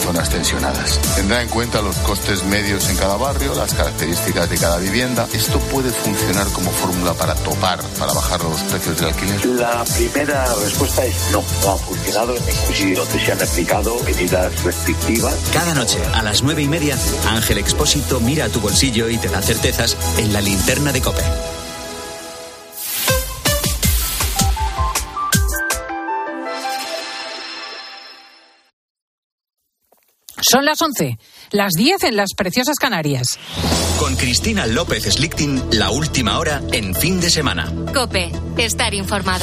zonas tensionadas. Tendrá en cuenta los costes medios en cada barrio, las características de cada vivienda. Esto puede funcionar como fórmula para bajar los precios del alquiler. La primera respuesta es no ha funcionado en ningún sitio donde se han aplicado medidas restrictivas. Cada noche a las 9:30, Ángel Expósito mira a tu bolsillo y te da certezas en la linterna de COPE. Son las 11, las 10 en las preciosas Canarias. Con Cristina López Slichting, la última hora en Fin de Semana. COPE, estar informado.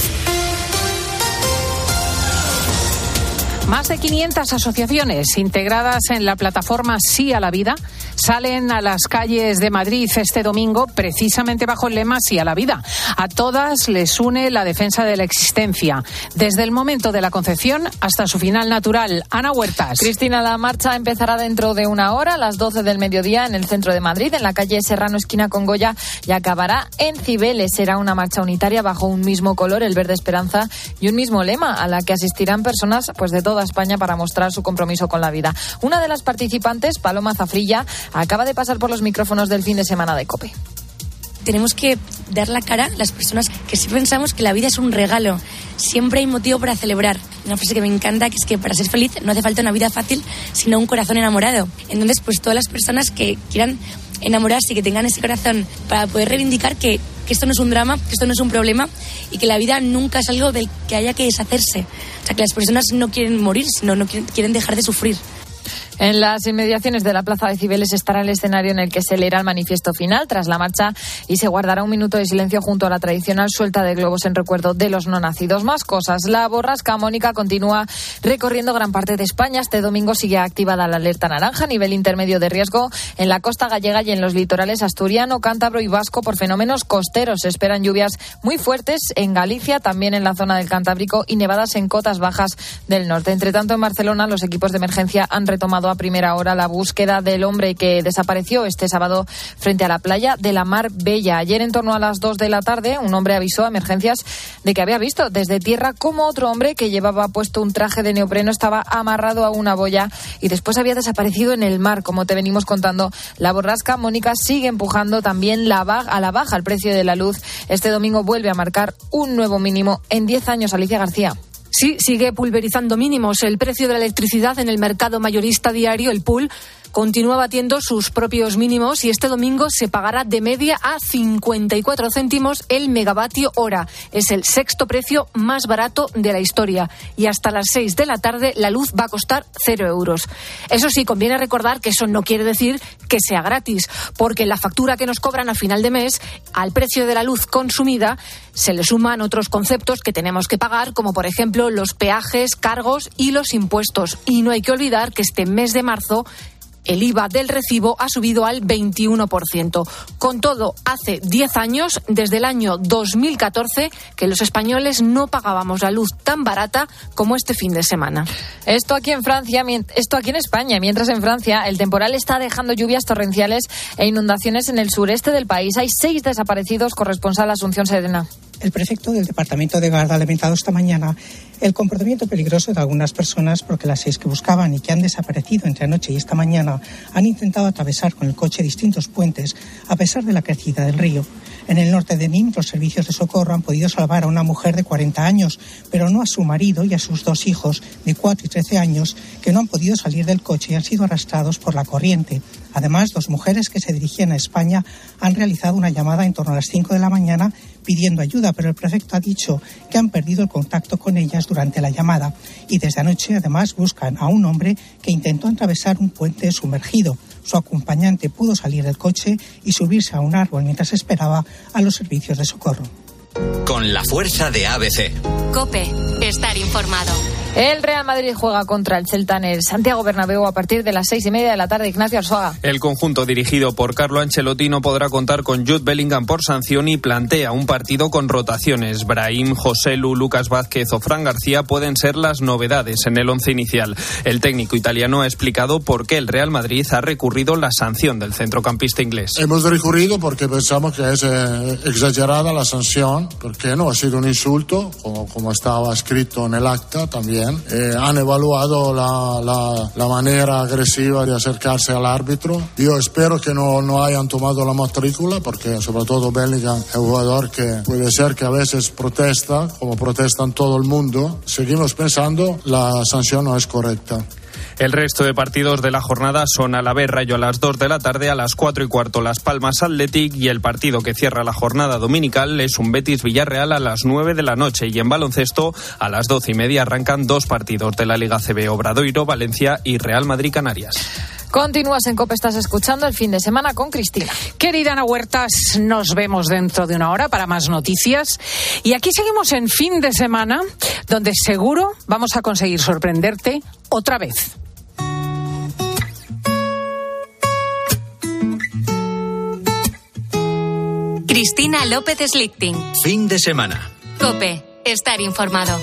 Más de 500 asociaciones integradas en la plataforma Sí a la Vida salen a las calles de Madrid este domingo precisamente bajo el lema Sí a la Vida. A todas les une la defensa de la existencia, desde el momento de la concepción hasta su final natural. Ana Huertas. Cristina, la marcha empezará dentro de una hora, a las 12 del mediodía, en el centro de Madrid, en la calle Serrano, esquina con Goya, y acabará en Cibeles. Será una marcha unitaria bajo un mismo color, el verde esperanza, y un mismo lema, a la que asistirán personas de toda España para mostrar su compromiso con la vida. Una de las participantes, Paloma Zafrilla, acaba de pasar por los micrófonos del Fin de Semana de COPE. Tenemos que dar la cara a las personas que sí pensamos que la vida es un regalo. Siempre hay motivo para celebrar. Una frase que me encanta, que es que para ser feliz no hace falta una vida fácil, sino un corazón enamorado. Entonces, todas las personas que quieran enamorarse y que tengan ese corazón para poder reivindicar que esto no es un drama, que esto no es un problema y que la vida nunca es algo del que haya que deshacerse. O sea, que las personas no quieren morir, sino quieren dejar de sufrir. En las inmediaciones de la Plaza de Cibeles estará el escenario en el que se leerá el manifiesto final tras la marcha y se guardará un minuto de silencio junto a la tradicional suelta de globos en recuerdo de los no nacidos. Más cosas. La borrasca Mónica continúa recorriendo gran parte de España. Este domingo sigue activada la alerta naranja a nivel intermedio de riesgo en la costa gallega y en los litorales asturiano, cántabro y vasco por fenómenos costeros. Se esperan lluvias muy fuertes en Galicia, también en la zona del Cantábrico y nevadas en cotas bajas del norte. Entre tanto, en Barcelona, los equipos de emergencia han retomado a primera hora la búsqueda del hombre que desapareció este sábado frente a la playa de la Mar Bella. Ayer, en torno a las 2 de la tarde, un hombre avisó a emergencias de que había visto desde tierra cómo otro hombre que llevaba puesto un traje de neopreno estaba amarrado a una boya y después había desaparecido en el mar. Como te venimos contando, la borrasca Mónica sigue empujando también a la baja el precio de la luz. Este domingo vuelve a marcar un nuevo mínimo en 10 años. Alicia García. Sí, sigue pulverizando mínimos. El precio de la electricidad en el mercado mayorista diario, el pool, continúa batiendo sus propios mínimos y este domingo se pagará de media a 54 céntimos el megavatio hora. Es el sexto precio más barato de la historia y hasta las 6 de la tarde la luz va a costar 0 euros. Eso sí, conviene recordar que eso no quiere decir que sea gratis, porque la factura que nos cobran a final de mes, al precio de la luz consumida, se le suman otros conceptos que tenemos que pagar, como por ejemplo los peajes, cargos y los impuestos. Y no hay que olvidar que este mes de marzo el IVA del recibo ha subido al 21%. Con todo, hace 10 años, desde el año 2014, que los españoles no pagábamos la luz tan barata como este fin de semana. Esto aquí en España, mientras en Francia el temporal está dejando lluvias torrenciales e inundaciones en el sureste del país. Hay 6 desaparecidos. Corresponsal Asunción Serena. El prefecto del departamento de Gard ha lamentado esta mañana el comportamiento peligroso de algunas personas porque las 6 que buscaban y que han desaparecido entre anoche y esta mañana han intentado atravesar con el coche distintos puentes a pesar de la crecida del río. En el norte de Nîmes, los servicios de socorro han podido salvar a una mujer de 40 años, pero no a su marido y a sus 2 hijos de 4 y 13 años que no han podido salir del coche y han sido arrastrados por la corriente. Además, 2 mujeres que se dirigían a España han realizado una llamada en torno a las 5 de la mañana pidiendo ayuda, pero el prefecto ha dicho que han perdido el contacto con ellas durante la llamada. Y desde anoche, además, buscan a un hombre que intentó atravesar un puente sumergido. Su acompañante pudo salir del coche y subirse a un árbol mientras esperaba a los servicios de socorro. Con la fuerza de ABC. COPE, estar informado. El Real Madrid juega contra el Celta en el Santiago Bernabéu a partir de las 6:30 de la tarde. Ignacio Arzuaga. El conjunto dirigido por Carlo Ancelotti no podrá contar con Jude Bellingham por sanción y plantea un partido con rotaciones. Brahim, Joselu, Lucas Vázquez o Fran García pueden ser las novedades en el once inicial. El técnico italiano ha explicado por qué el Real Madrid ha recurrido la sanción del centrocampista inglés. Hemos recurrido porque pensamos que es exagerada la sanción, porque no ha sido un insulto, como estaba escrito en el acta también. bien. Han evaluado la manera agresiva de acercarse al árbitro. Yo espero que no hayan tomado la matrícula, porque sobre todo Bellingham es un jugador que puede ser que a veces protesta, como protestan todo el mundo. Seguimos pensando, la sanción no es correcta. El resto de partidos de la jornada son Alavés Rayo a las 2 de la tarde, a las 4:15 Las Palmas Athletic, y el partido que cierra la jornada dominical es un Betis Villarreal a las 9 de la noche. Y en baloncesto a las 12:30 arrancan 2 partidos de la Liga ACB, Obradoiro, Valencia y Real Madrid Canarias. Continúas en COPE, estás escuchando el fin de semana con Cristina. Querida Ana Huertas, nos vemos dentro de una hora para más noticias. Y aquí seguimos en fin de semana, donde seguro vamos a conseguir sorprenderte otra vez. Cristina López Slichting. Fin de semana. COPE. Estar informado.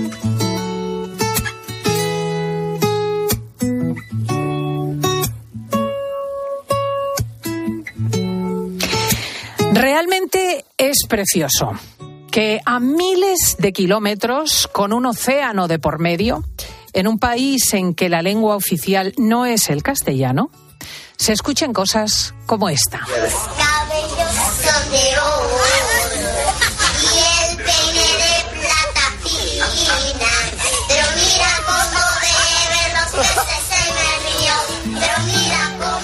Realmente es precioso que a miles de kilómetros, con un océano de por medio, en un país en que la lengua oficial no es el castellano, se escuchen cosas como esta. Cabellos son de oro y el peine de plata fina. Pero mira cómo beben los peces en el río. Pero mira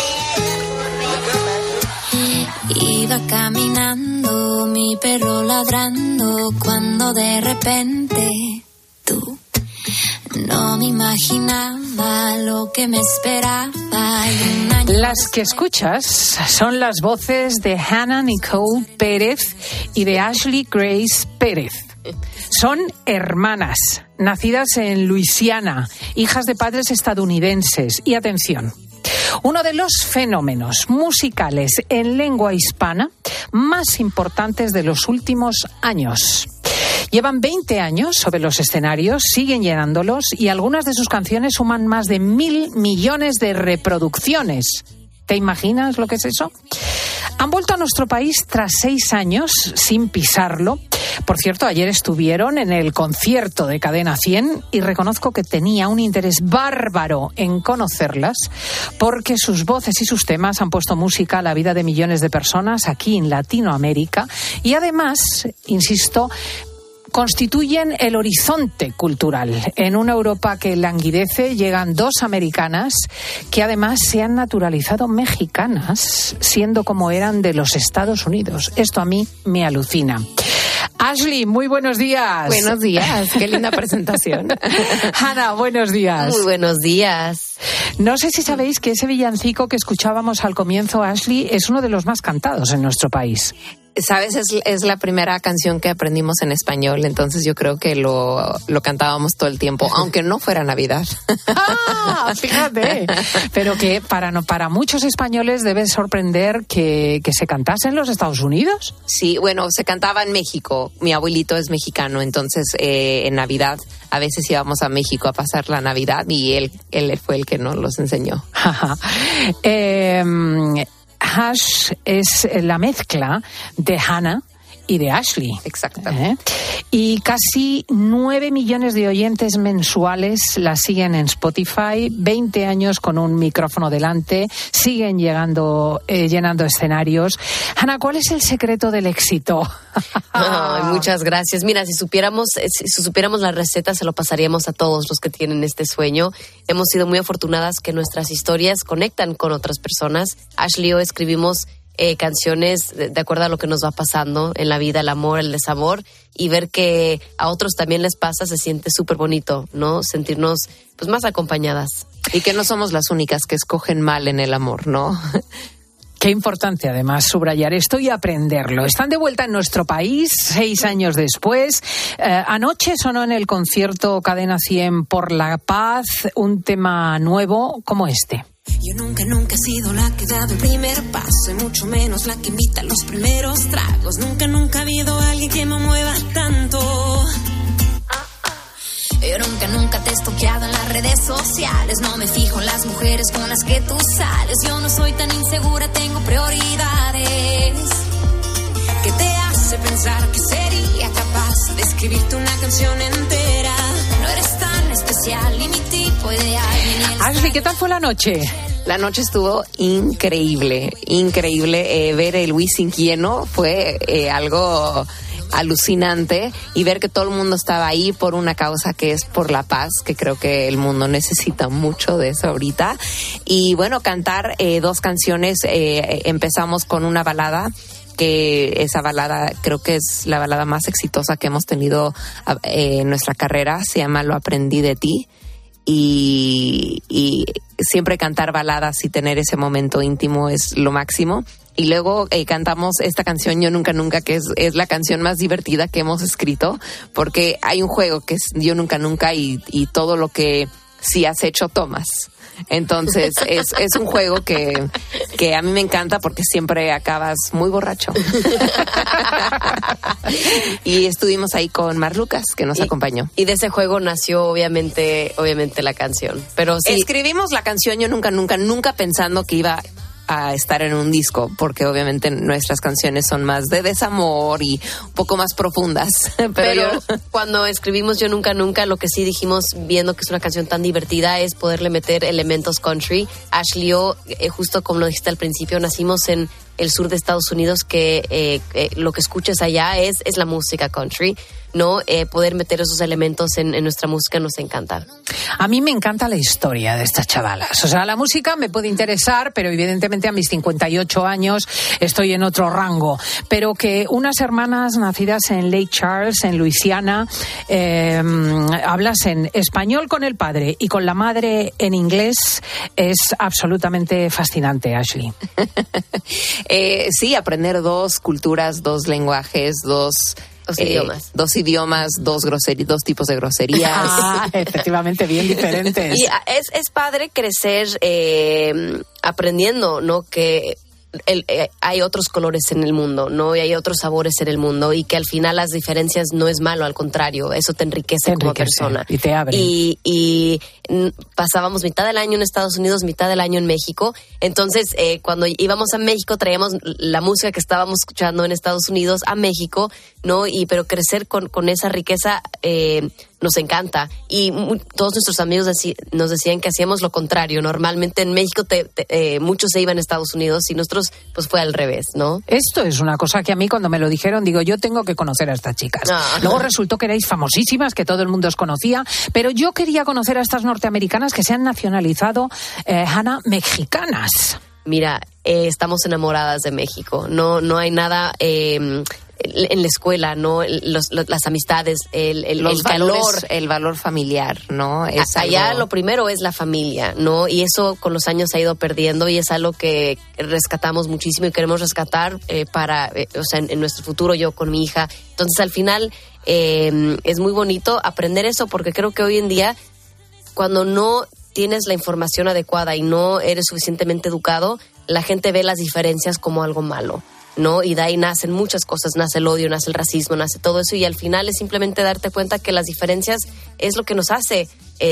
cómo beben. Iba caminando, mi perro ladrando, cuando de repente tú no me imaginaba lo que me esperaba. Las que escuchas son las voces de Hannah Nicole Pérez y de Ashley Grace Pérez. Son hermanas, nacidas en Luisiana, hijas de padres estadounidenses. Y atención, uno de los fenómenos musicales en lengua hispana más importantes de los últimos años. Llevan 20 años sobre los escenarios, siguen llenándolos y algunas de sus canciones suman más de 1.000 millones de reproducciones. ¿Te imaginas lo que es eso? Han vuelto a nuestro país tras 6 años sin pisarlo. Por cierto, ayer estuvieron en el concierto de Cadena 100 y reconozco que tenía un interés bárbaro en conocerlas porque sus voces y sus temas han puesto música a la vida de millones de personas aquí en Latinoamérica y además, insisto, constituyen el horizonte cultural. En una Europa que languidece llegan 2 americanas que además se han naturalizado mexicanas, siendo como eran de los Estados Unidos. Esto a mí me alucina. Ashley, muy buenos días. Buenos días, qué linda presentación. Hannah, buenos días. Muy buenos días. No sé si sabéis que ese villancico que escuchábamos al comienzo, Ashley, es uno de los más cantados en nuestro país. Sabes, es la primera canción que aprendimos en español, entonces yo creo que lo cantábamos todo el tiempo, aunque no fuera Navidad. ¡Ah! Fíjate. Pero que para muchos españoles debe sorprender que se cantase en los Estados Unidos. Sí, bueno, se cantaba en México. Mi abuelito es mexicano, entonces en Navidad a veces íbamos a México a pasar la Navidad y él fue el que nos los enseñó. Hash es la mezcla de Hannah y de Ashley. Exactamente. Y casi 9 millones de oyentes mensuales la siguen en Spotify, 20 años con un micrófono delante, siguen llenando escenarios. Hannah, ¿cuál es el secreto del éxito? Muchas gracias. Mira, si supiéramos la receta, se lo pasaríamos a todos los que tienen este sueño. Hemos sido muy afortunadas que nuestras historias conectan con otras personas. Ashley y yo escribimos canciones de acuerdo a lo que nos va pasando en la vida, el amor, el desamor, y ver que a otros también les pasa, se siente súper bonito, ¿no? Sentirnos pues más acompañadas. Y que no somos las únicas que escogen mal en el amor, ¿no? Qué importante, además, subrayar esto y aprenderlo. Están de vuelta en nuestro país 6 años después. Anoche sonó en el concierto Cadena 100 por la paz un tema nuevo como este. Yo nunca he sido la que ha dado el primer paso y mucho menos la que invita a los primeros tragos. Nunca ha habido alguien que me mueva tanto. Yo nunca te he estoqueado en las redes sociales. No me fijo en las mujeres con las que tú sales. Yo no soy tan insegura, tengo prioridades. ¿Qué te hace pensar que sería capaz de escribirte una canción entera? no eres tan especial, ni mi tipo ideal. Ashley, ¿qué tal fue la noche? La noche estuvo increíble. Ver el Wizzing lleno fue algo alucinante, y ver que todo el mundo estaba ahí por una causa que es por la paz, que creo que el mundo necesita mucho de eso ahorita. Y bueno, cantar 2 canciones. Empezamos con una balada, que esa balada creo que es la balada más exitosa que hemos tenido en nuestra carrera. Se llama Lo aprendí de ti. Y siempre cantar baladas y tener ese momento íntimo es lo máximo. Y luego cantamos esta canción Yo Nunca Nunca, que es la canción más divertida que hemos escrito, porque hay un juego que es Yo Nunca Nunca, y todo lo que sí has hecho tomas. Entonces es un juego que a mí me encanta, porque siempre acabas muy borracho. Y estuvimos ahí con Mar Lucas, que nos acompañó. Y de ese juego nació obviamente la canción. Pero sí, escribimos la canción Yo Nunca Nunca, nunca pensando que iba a estar en un disco, porque obviamente nuestras canciones son más de desamor y un poco más profundas. Pero cuando escribimos Yo Nunca Nunca, lo que sí dijimos, viendo que es una canción tan divertida, es poderle meter elementos country. Ashley y yo, justo como lo dijiste al principio, nacimos en el sur de Estados Unidos, que lo que escuchas allá es la música country, ¿no? Poder meter esos elementos en nuestra música nos encanta. A mí me encanta la historia de estas chavalas. O sea, la música me puede interesar, pero evidentemente a mis 58 años estoy en otro rango. Pero que unas hermanas nacidas en Lake Charles, en Luisiana, hablasen español con el padre y con la madre en inglés, es absolutamente fascinante, Ashley. Sí, aprender 2 culturas, 2 lenguajes, 2 idiomas. 2 idiomas, 2 tipos de groserías. Efectivamente, bien diferentes. Y es padre crecer aprendiendo, ¿no? Que hay otros colores en el mundo, ¿no? Y hay otros sabores en el mundo, y que al final las diferencias no es malo, al contrario, eso te enriquece como persona. Y te abre. Y pasábamos mitad del año en Estados Unidos, mitad del año en México. Entonces, cuando íbamos a México, traíamos la música que estábamos escuchando en Estados Unidos a México, ¿no? Pero crecer con esa riqueza nos encanta. Y todos nuestros amigos nos decían que hacíamos lo contrario. Normalmente en México muchos se iban a Estados Unidos, y nosotros pues fue al revés, ¿no? Esto es una cosa que a mí, cuando me lo dijeron, digo, yo tengo que conocer a estas chicas. Luego resultó que erais famosísimas, que todo el mundo os conocía, pero yo quería conocer a estas norteamericanas que se han nacionalizado, Hannah, mexicanas. Mira, estamos enamoradas de México. No hay nada en la escuela, ¿no? Las amistades, el calor, el valor familiar, ¿no? Allá lo primero es la familia, ¿no? Y eso con los años se ha ido perdiendo, y es algo que rescatamos muchísimo y queremos rescatar en nuestro futuro, yo con mi hija. Entonces, al final, es muy bonito aprender eso, porque creo que hoy en día, cuando no tienes la información adecuada y no eres suficientemente educado, la gente ve las diferencias como algo malo, ¿no? Y de ahí nacen muchas cosas, nace el odio, nace el racismo, nace todo eso, y al final es simplemente darte cuenta que las diferencias es lo que nos hace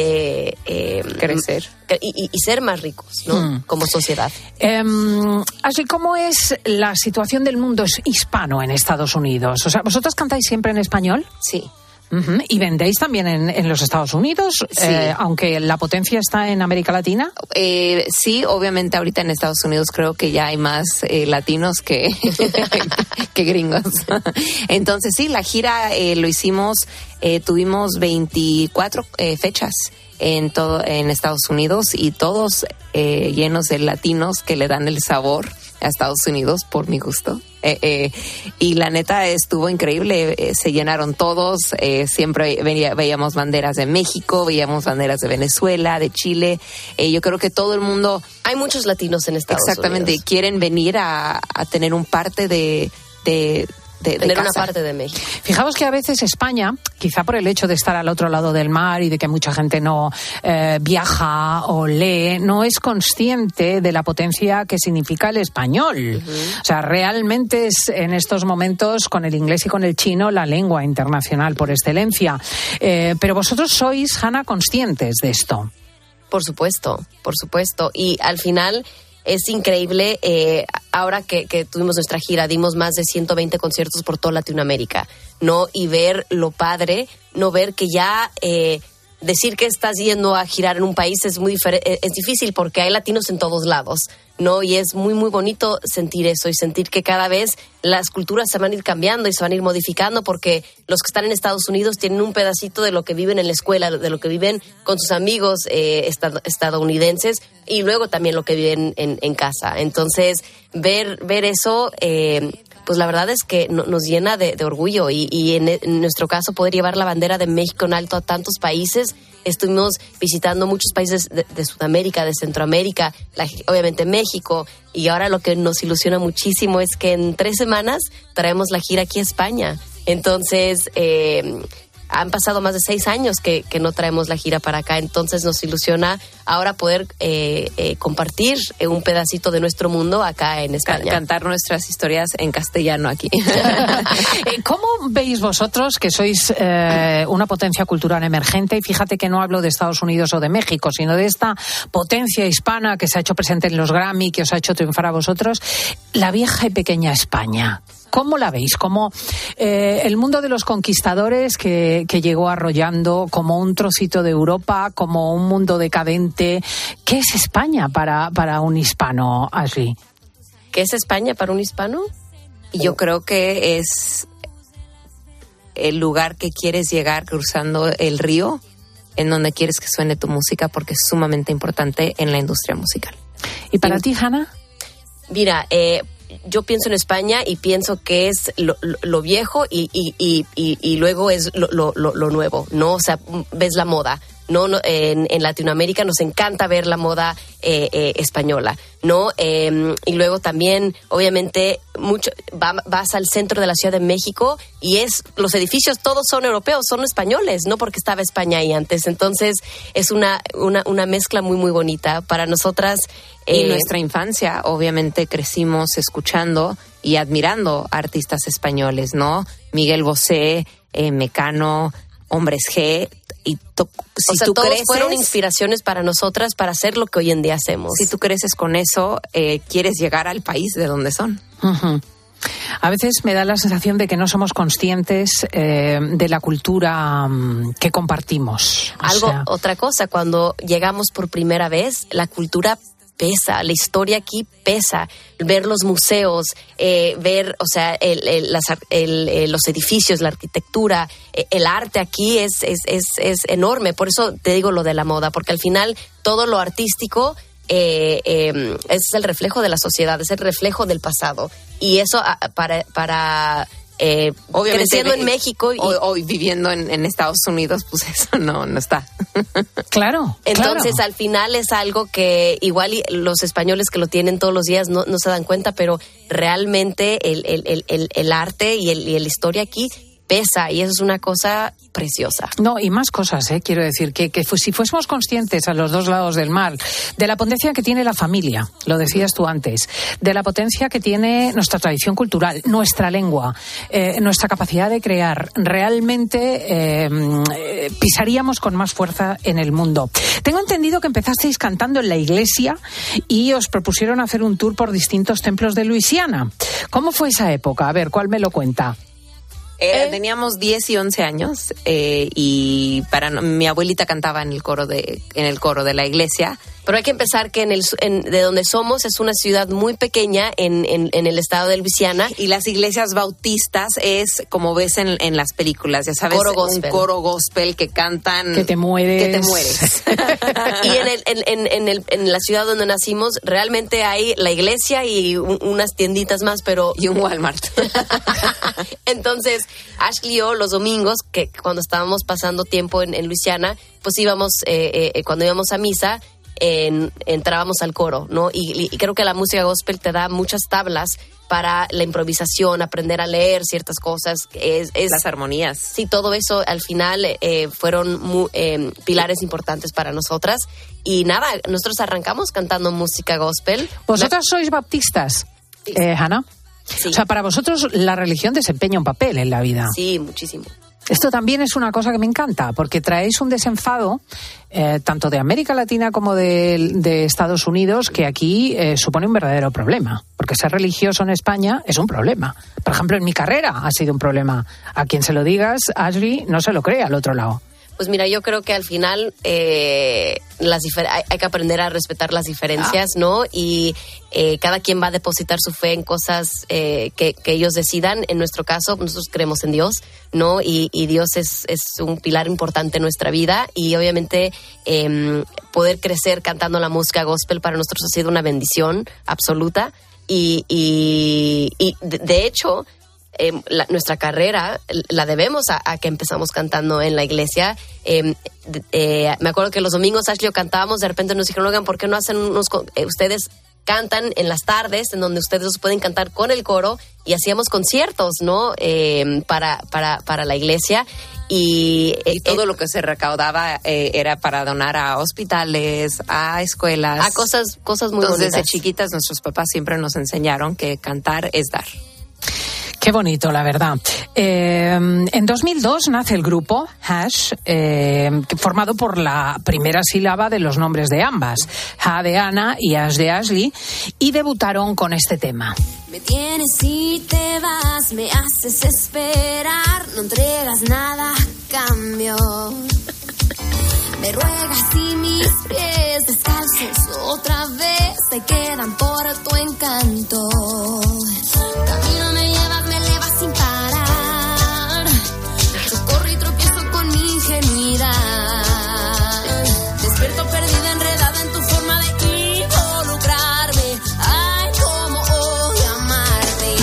crecer y ser más ricos, ¿no? Como sociedad. Así, ¿cómo es la situación del mundo hispano en Estados Unidos? O sea, ¿vosotros cantáis siempre en español? Sí. Uh-huh. ¿Y vendéis también en los Estados Unidos? Sí. Aunque la potencia está en América Latina. Sí, obviamente ahorita en Estados Unidos creo que ya hay más latinos que gringos. Entonces sí, la gira lo hicimos, tuvimos 24 fechas en Estados Unidos, y todos llenos de latinos que le dan el sabor a Estados Unidos, por mi gusto. Y la neta estuvo increíble, se llenaron todos, siempre veíamos banderas de México, veíamos banderas de Venezuela, de Chile. Yo creo que todo el mundo... Hay muchos latinos en Estados Unidos. Exactamente, quieren venir a tener un parte de tener una parte de México. Fijaos que a veces España, quizá por el hecho de estar al otro lado del mar y de que mucha gente no viaja o lee, no es consciente de la potencia que significa el español. Uh-huh. O sea, realmente es en estos momentos, con el inglés y con el chino, la lengua internacional por excelencia. Pero vosotros sois, Hannah, conscientes de esto. Por supuesto. Y al final... es increíble, ahora que tuvimos nuestra gira, dimos más de 120 conciertos por toda Latinoamérica, ¿no? Y ver lo padre, no ver que ya decir que estás yendo a girar en un país es difícil porque hay latinos en todos lados, ¿no? Y es muy, muy bonito sentir eso y sentir que cada vez las culturas se van a ir cambiando y se van a ir modificando porque los que están en Estados Unidos tienen un pedacito de lo que viven en la escuela, de lo que viven con sus amigos estadounidenses y luego también lo que viven en casa. Entonces, ver eso... pues la verdad es que nos llena de orgullo y en nuestro caso poder llevar la bandera de México en alto a tantos países. Estuvimos visitando muchos países de Sudamérica, de Centroamérica, obviamente México, y ahora lo que nos ilusiona muchísimo es que en 3 semanas traemos la gira aquí a España. Entonces, han pasado más de 6 años que no traemos la gira para acá, entonces nos ilusiona ahora poder compartir un pedacito de nuestro mundo acá en España. Cantar nuestras historias en castellano aquí. ¿Cómo veis vosotros que sois una potencia cultural emergente? Y fíjate que no hablo de Estados Unidos o de México, sino de esta potencia hispana que se ha hecho presente en los Grammy, que os ha hecho triunfar a vosotros, la vieja y pequeña España. ¿Cómo la veis? Como el mundo de los conquistadores que llegó arrollando como un trocito de Europa, como un mundo decadente. ¿Qué es España para un hispano, Ashley? ¿Qué es España para un hispano? Yo creo que es el lugar que quieres llegar cruzando el río, en donde quieres que suene tu música, porque es sumamente importante en la industria musical. ¿Y para ti, Hannah? Mira, yo pienso en España y pienso que es lo viejo y luego es lo nuevo, ¿no? O sea, ves la moda, ¿no? En Latinoamérica nos encanta ver la moda española, ¿no? Y luego también, obviamente, vas al centro de la Ciudad de México y los edificios todos son europeos, son españoles, no porque estaba España ahí antes. Entonces, es una mezcla muy, muy bonita para nosotras. Y nuestra infancia, obviamente, crecimos escuchando y admirando artistas españoles, ¿no? Miguel Bosé, Mecano, Hombres G. Y todos fueron inspiraciones para nosotras para hacer lo que hoy en día hacemos. Si tú creces con eso, quieres llegar al país de donde son. Uh-huh. A veces me da la sensación de que no somos conscientes de la cultura que compartimos. Otra cosa, cuando llegamos por primera vez, la cultura pesa, la historia aquí pesa, ver los museos, ver, o sea, los edificios, la arquitectura, el arte aquí es enorme. Por eso te digo lo de la moda, porque al final todo lo artístico es el reflejo de la sociedad, es el reflejo del pasado. Y eso para obviamente, creciendo en México hoy viviendo en Estados Unidos, pues eso no está. Claro. Entonces, al final es algo que igual los españoles que lo tienen todos los días no se dan cuenta, pero realmente el arte y la historia aquí pesa, y eso es una cosa preciosa. No, y más cosas, quiero decir, que si fuésemos conscientes a los dos lados del mar de la potencia que tiene la familia, lo decías tú antes, de la potencia que tiene nuestra tradición cultural, nuestra lengua, nuestra capacidad de crear, realmente pisaríamos con más fuerza en el mundo. Tengo entendido que empezasteis cantando en la iglesia y os propusieron hacer un tour por distintos templos de Luisiana. ¿Cómo fue esa época? A ver, ¿cuál me lo cuenta? Teníamos 10 y 11 años y mi abuelita cantaba en el coro de la iglesia. Pero hay que empezar que de donde somos es una ciudad muy pequeña en el estado de Luisiana. Y las iglesias bautistas es como ves en las películas, ya sabes, un coro gospel que cantan... Que te mueres. Y en la ciudad donde nacimos realmente hay la iglesia y unas tienditas más, pero... Y un Walmart. Entonces, Ashley y yo los domingos, que cuando estábamos pasando tiempo en Luisiana, pues íbamos, cuando íbamos a misa... entrábamos al coro, ¿no? Y creo que la música gospel te da muchas tablas para la improvisación, aprender a leer ciertas cosas. Las armonías. Sí, todo eso al final fueron pilares importantes para nosotras. Y nada, nosotros arrancamos cantando música gospel. ¿Vosotras sois baptistas, sí. Hannah? Sí. O sea, para vosotros la religión desempeña un papel en la vida. Sí, muchísimo. Esto también es una cosa que me encanta, porque traéis un desenfado tanto de América Latina como de Estados Unidos, que aquí supone un verdadero problema, porque ser religioso en España es un problema. Por ejemplo, en mi carrera ha sido un problema. A quien se lo digas, Ashley, no se lo cree al otro lado. Pues mira, yo creo que al final hay que aprender a respetar las diferencias, ¿no? Y cada quien va a depositar su fe en cosas que ellos decidan. En nuestro caso, nosotros creemos en Dios, ¿no? Y Dios es un pilar importante en nuestra vida. Y obviamente poder crecer cantando la música gospel para nosotros ha sido una bendición absoluta. Y de hecho... nuestra carrera la debemos a que empezamos cantando en la iglesia. Me acuerdo que los domingos Ashley y yo cantábamos, de repente nos dijeron, oigan, ¿por qué no hacen ustedes cantan en las tardes en donde ustedes pueden cantar con el coro? Y hacíamos conciertos, ¿no? Para la iglesia. Y todo lo que se recaudaba era para donar a hospitales, a escuelas, a cosas muy bonitas. Desde chiquitas nuestros papás siempre nos enseñaron que cantar es dar. Qué bonito, la verdad. En 2002 nace el grupo Hash, formado por la primera sílaba de los nombres de ambas, Ha de Ana y Ash de Ashley, y debutaron con este tema. Me tienes y te vas, me haces esperar, no entregas nada a cambio. Me ruegas y mis pies descalzos otra vez se quedan por tu encanto. Camino me llevas, me elevas sin parar. Yo corro y tropiezo con mi ingenuidad. Despierto perdida, enredada en tu forma de involucrarme. Ay, cómo odio amarte.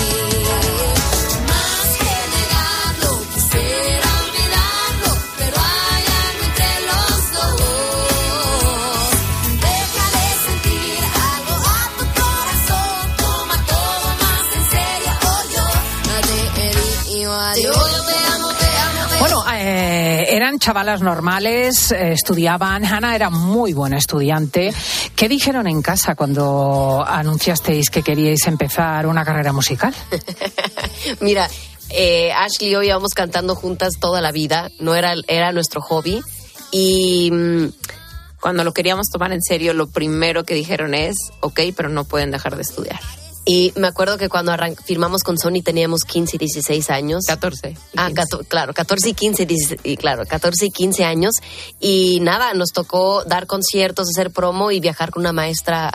Más que negarlo, quisiera olvidarlo, pero hay algo entre los dos. Deja de sentir algo a tu corazón. Toma todo más en serio, o yo no te herí igual. Te odio, te amo, te amo, te amo. Bueno, eran chavalas normales, estudiaban. Hannah era muy buena estudiante. ¿Qué dijeron en casa cuando anunciasteis que queríais empezar una carrera musical? Mira, Ashley y yo íbamos cantando juntas toda la vida, no era nuestro hobby. Y cuando lo queríamos tomar en serio, lo primero que dijeron es, ok, pero no pueden dejar de estudiar. Y me acuerdo que cuando firmamos con Sony teníamos 15 y 16 años. 14. Claro, 14 y 15, y claro, 14 y 15 años. Y nada, nos tocó dar conciertos, hacer promo y viajar con una maestra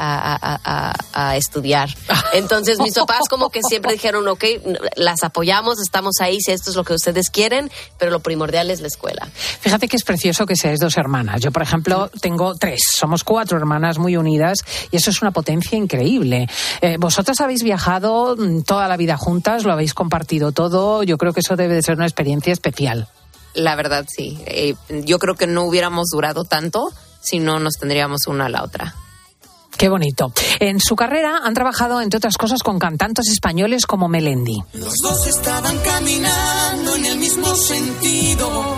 a estudiar. Entonces mis papás como que siempre dijeron, ok, las apoyamos, estamos ahí, si esto es lo que ustedes quieren, pero lo primordial es la escuela. Fíjate que es precioso que seáis dos hermanas. Yo, por ejemplo, tengo 3. Somos 4 hermanas muy unidas y eso es una potencia increíble. Vosotras habéis viajado toda la vida juntas, lo habéis compartido todo. Yo creo que eso debe de ser una experiencia especial. La verdad, sí. Yo creo que no hubiéramos durado tanto si no nos tendríamos una a la otra. Qué bonito. En su carrera han trabajado, entre otras cosas, con cantantes españoles como Melendi. Los dos estaban caminando en el mismo sentido.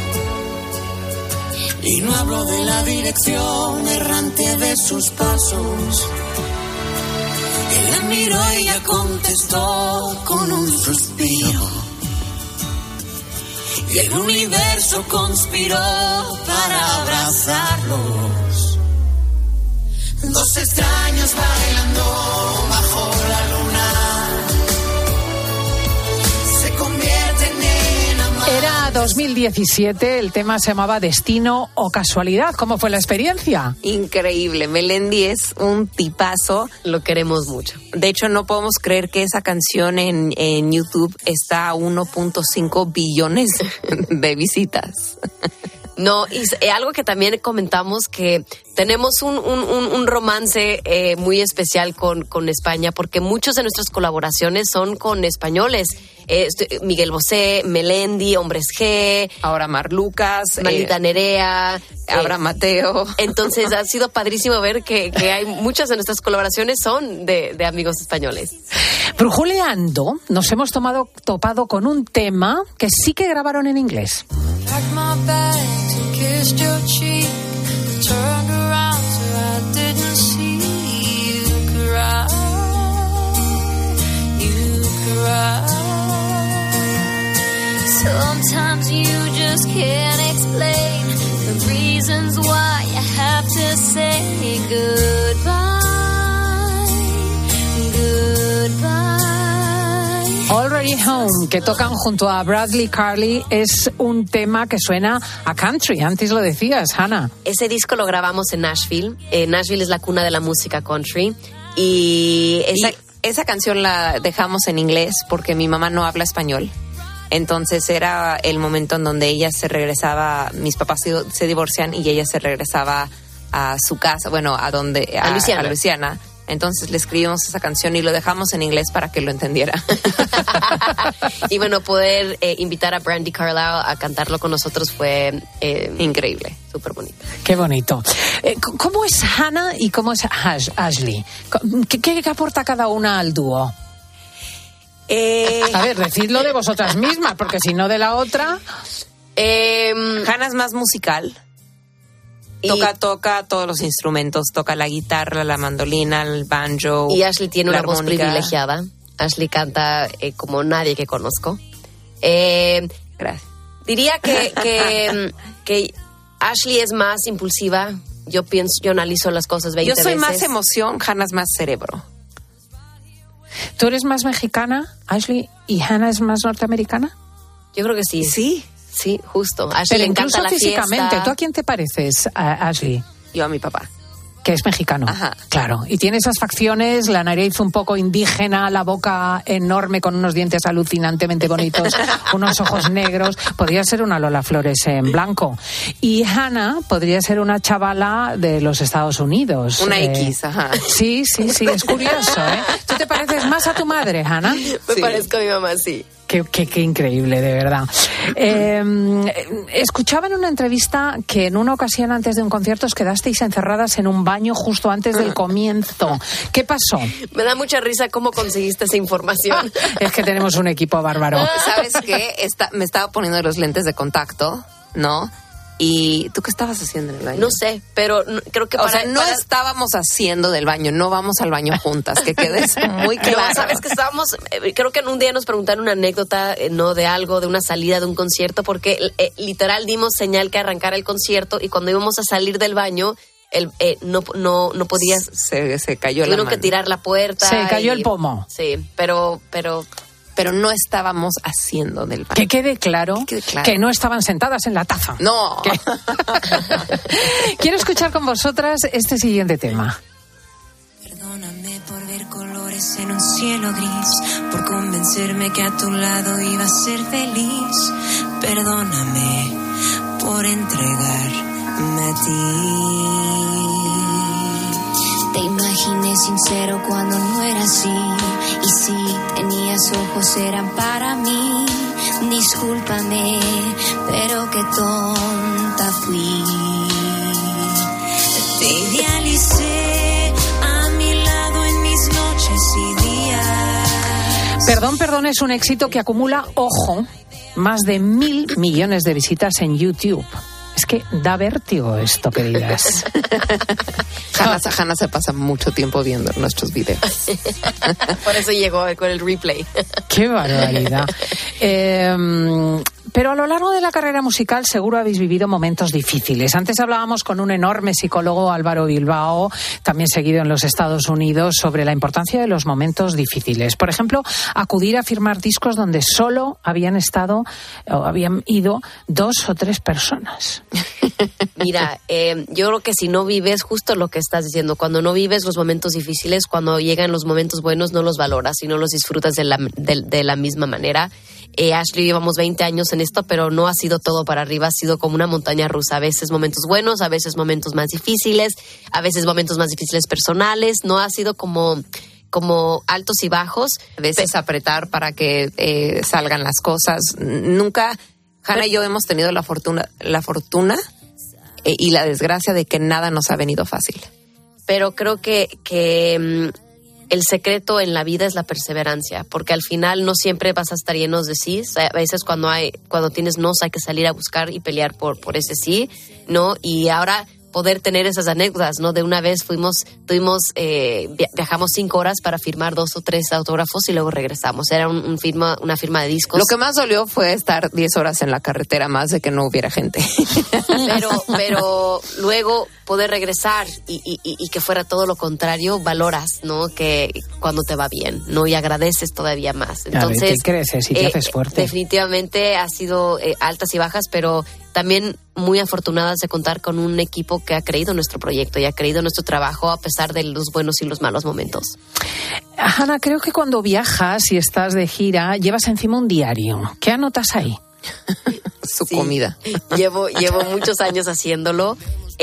Y no hablo de la dirección errante de sus pasos. Él la miró y ella contestó con un suspiro. Y el universo conspiró para abrazarlos. Dos extraños bailando bajo la luna. Se convierten en amor. Era 2017, el tema se llamaba Destino o Casualidad. ¿Cómo fue la experiencia? Increíble. Melendi es un tipazo. Lo queremos mucho. De hecho, no podemos creer que esa canción en YouTube está a 1.5 billones de visitas. No, y algo que también comentamos, que tenemos un romance muy especial con España, porque muchas de nuestras colaboraciones son con españoles. Miguel Bosé, Melendi, Hombres G, ahora Mar Lucas, Maldita Nerea, Abraham Mateo. Entonces ha sido padrísimo ver que hay muchas de nuestras colaboraciones son de amigos españoles. Brujuleando, nos hemos topado con un tema que sí que grabaron en inglés. Kissed your cheek, turned around so I didn't see you cry. You cry. Sometimes you just can't explain the reasons why you have to say goodbye, goodbye. Already Carry Home, que tocan junto a Bradley Carley, es un tema que suena a country. Antes lo decías, Hannah. Ese disco lo grabamos en Nashville. Nashville es la cuna de la música country. Y esa canción la dejamos en inglés porque mi mamá no habla español. Entonces era el momento en donde ella se regresaba, mis papás se divorcian y ella se regresaba a su casa, bueno, a Luisiana. Entonces le escribimos esa canción y lo dejamos en inglés para que lo entendiera. Y bueno, poder invitar a Brandi Carlile a cantarlo con nosotros fue increíble, súper bonito. Qué bonito. ¿Cómo es Hannah y cómo es Ashley? ¿Qué aporta cada una al dúo? A ver, decidlo de vosotras mismas, porque si no de la otra... Hannah es más musical. Toca todos los instrumentos, toca la guitarra, la mandolina, el banjo. Y Ashley tiene una voz armónica privilegiada. Ashley canta como nadie que conozco. Gracias. Diría que Ashley es más impulsiva. Yo analizo las cosas 20 veces. Yo soy más emoción, Hannah es más cerebro. ¿Tú eres más mexicana, Ashley, y Hannah es más norteamericana? Yo creo que sí. Sí, justo. Ashley Pero le encanta incluso la físicamente, fiesta. ¿tú a quién te pareces, Ashley? Yo a mi papá. Que es mexicano. Ajá. Claro. Y tiene esas facciones, la nariz un poco indígena, la boca enorme con unos dientes alucinantemente bonitos, unos ojos negros. Podría ser una Lola Flores en blanco. Y Hannah podría ser una chavala de los Estados Unidos. Una X, ajá. Sí, es curioso, ¿eh? ¿Tú te pareces más a tu madre, Hannah? Me parezco a mi mamá, sí. Qué increíble, de verdad. Escuchaba en una entrevista que en una ocasión antes de un concierto os quedasteis encerradas en un baño justo antes del comienzo. ¿Qué pasó? Me da mucha risa cómo conseguiste esa información. Es que tenemos un equipo bárbaro. ¿Sabes qué? Me estaba poniendo los lentes de contacto, ¿no? ¿Y tú qué estabas haciendo en el baño? No sé, pero creo que estábamos haciendo del baño, no vamos al baño juntas, que quedes muy claro. No, sabes que estábamos, creo que en un día nos preguntaron una anécdota, no de algo, de una salida de un concierto, porque literal dimos señal que arrancara el concierto y cuando íbamos a salir del baño, no podías. Se cayó la mano. Tuvieron que tirar la puerta. Se cayó el pomo. Sí, pero no estábamos haciendo del baño. Que quede claro que no estaban sentadas en la taza. No. Quiero escuchar con vosotras este siguiente tema. Perdóname por ver colores en un cielo gris, por convencerme que a tu lado iba a ser feliz. Perdóname por entregarme a ti. Te imaginé sincero cuando no era así, y si tenías ojos eran para mí. Discúlpame, pero qué tonta fui. Te idealicé a mi lado en mis noches y días. Perdón es un éxito que acumula, ojo, más de 1.000 millones de visitas en YouTube. Es que da vértigo esto, queridas. Hannah se pasa mucho tiempo viendo nuestros videos. Por eso llegó con el replay. ¡Qué barbaridad! Pero a lo largo de la carrera musical seguro habéis vivido momentos difíciles. Antes hablábamos con un enorme psicólogo, Álvaro Bilbao, también seguido en los Estados Unidos, sobre la importancia de los momentos difíciles. Por ejemplo, acudir a firmar discos donde solo habían ido 2 o 3 personas. Mira, yo creo que si no vives justo lo que estás diciendo, cuando no vives los momentos difíciles, cuando llegan los momentos buenos no los valoras y no los disfrutas de la misma manera. Ashley, llevamos 20 años en esto, pero no ha sido todo para arriba, ha sido como una montaña rusa. A veces momentos buenos, a veces momentos más difíciles, a veces momentos más difíciles personales. No ha sido como altos y bajos. A veces apretar para que salgan las cosas. Nunca, Hannah y yo hemos tenido la fortuna y la desgracia de que nada nos ha venido fácil. Pero creo que el secreto en la vida es la perseverancia, porque al final no siempre vas a estar llenos de sí. A veces cuando tienes nos hay que salir a buscar y pelear por ese sí, ¿no? Y ahora poder tener esas anécdotas, ¿no? De una vez viajamos 5 horas para firmar 2 o 3 autógrafos y luego regresamos. Era una firma de discos. Lo que más dolió fue estar 10 horas en la carretera, más de que no hubiera gente. Pero luego poder regresar y que fuera todo lo contrario, valoras, ¿no? Que cuando te va bien, ¿no? Y agradeces todavía más. Entonces, te creces y te haces fuerte. Definitivamente ha sido altas y bajas, pero también muy afortunadas de contar con un equipo que ha creído en nuestro proyecto y ha creído en nuestro trabajo a pesar de los buenos y los malos momentos. Ana, creo que cuando viajas y estás de gira, llevas encima un diario. ¿Qué anotas ahí? Su comida. Llevo muchos años haciéndolo.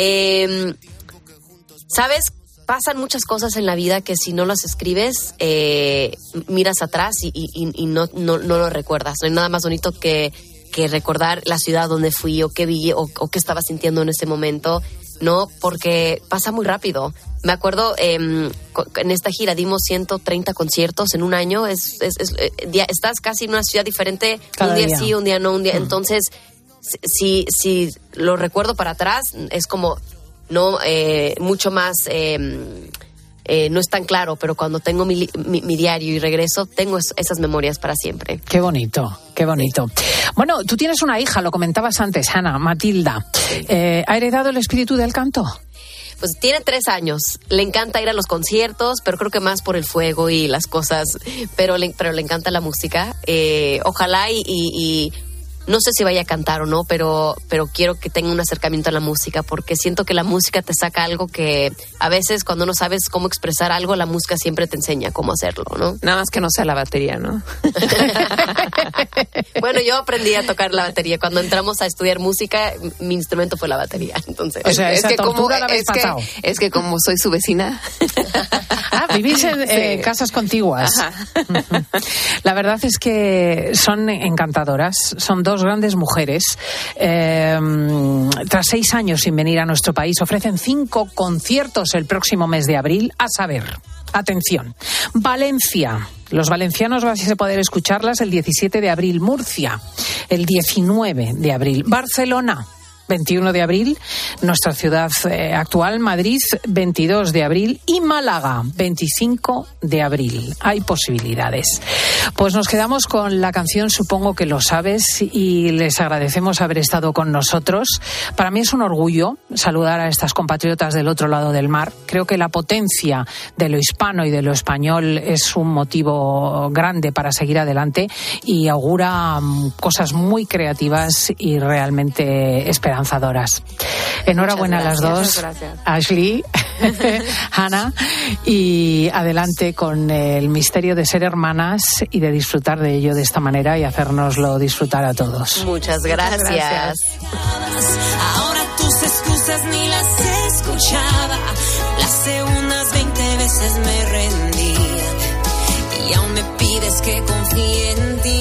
¿Sabes? Pasan muchas cosas en la vida que si no las escribes, miras atrás y no lo recuerdas. No hay nada más bonito que recordar la ciudad donde fui o qué vi o qué estaba sintiendo en ese momento, ¿no? Porque pasa muy rápido. Me acuerdo, en esta gira dimos 130 conciertos en un año. Estás casi en una ciudad diferente, cada un día día sí, un día no, un día. Entonces, si lo recuerdo para atrás, es como, no, mucho más... no es tan claro, pero cuando tengo mi diario y regreso, tengo esas memorias para siempre. Qué bonito, qué bonito. Bueno, tú tienes una hija, lo comentabas antes, Ana, Matilda. ¿Ha heredado el espíritu del canto? Pues tiene 3 años. Le encanta ir a los conciertos, pero creo que más por el fuego y las cosas. Pero le encanta la música. Ojalá y no sé si vaya a cantar o no, pero quiero que tenga un acercamiento a la música, porque siento que la música te saca algo que a veces cuando no sabes cómo expresar algo, la música siempre te enseña cómo hacerlo, ¿no? Nada más que no sea la batería, ¿no? Bueno, yo aprendí a tocar la batería. Cuando entramos a estudiar música, mi instrumento fue la batería. Entonces, o sea, esa tortura la habéis pasado. Es que como soy su vecina... Vivís en casas contiguas. La verdad es que son encantadoras. Son 2 grandes mujeres. Tras 6 años sin venir a nuestro país, ofrecen 5 conciertos el próximo mes de abril. A saber, atención, Valencia. Los valencianos vais a poder escucharlas el 17 de abril. Murcia, el 19 de abril. Barcelona, 21 de abril, nuestra ciudad actual, Madrid, 22 de abril, y Málaga, 25 de abril. Hay posibilidades. Pues nos quedamos con la canción Supongo que lo sabes y les agradecemos haber estado con nosotros. Para mí es un orgullo saludar a estas compatriotas del otro lado del mar. Creo que la potencia de lo hispano y de lo español es un motivo grande para seguir adelante y augura cosas muy creativas y realmente esperanzadoras. Enhorabuena a las dos, Ashley, Ana, y adelante con el misterio de ser hermanas y de disfrutar de ello de esta manera y hacérnoslo disfrutar a todos. Muchas gracias. Ahora tus excusas ni las escuchaba, las de unas 20 veces me rendía y aún me pides que confíe en ti.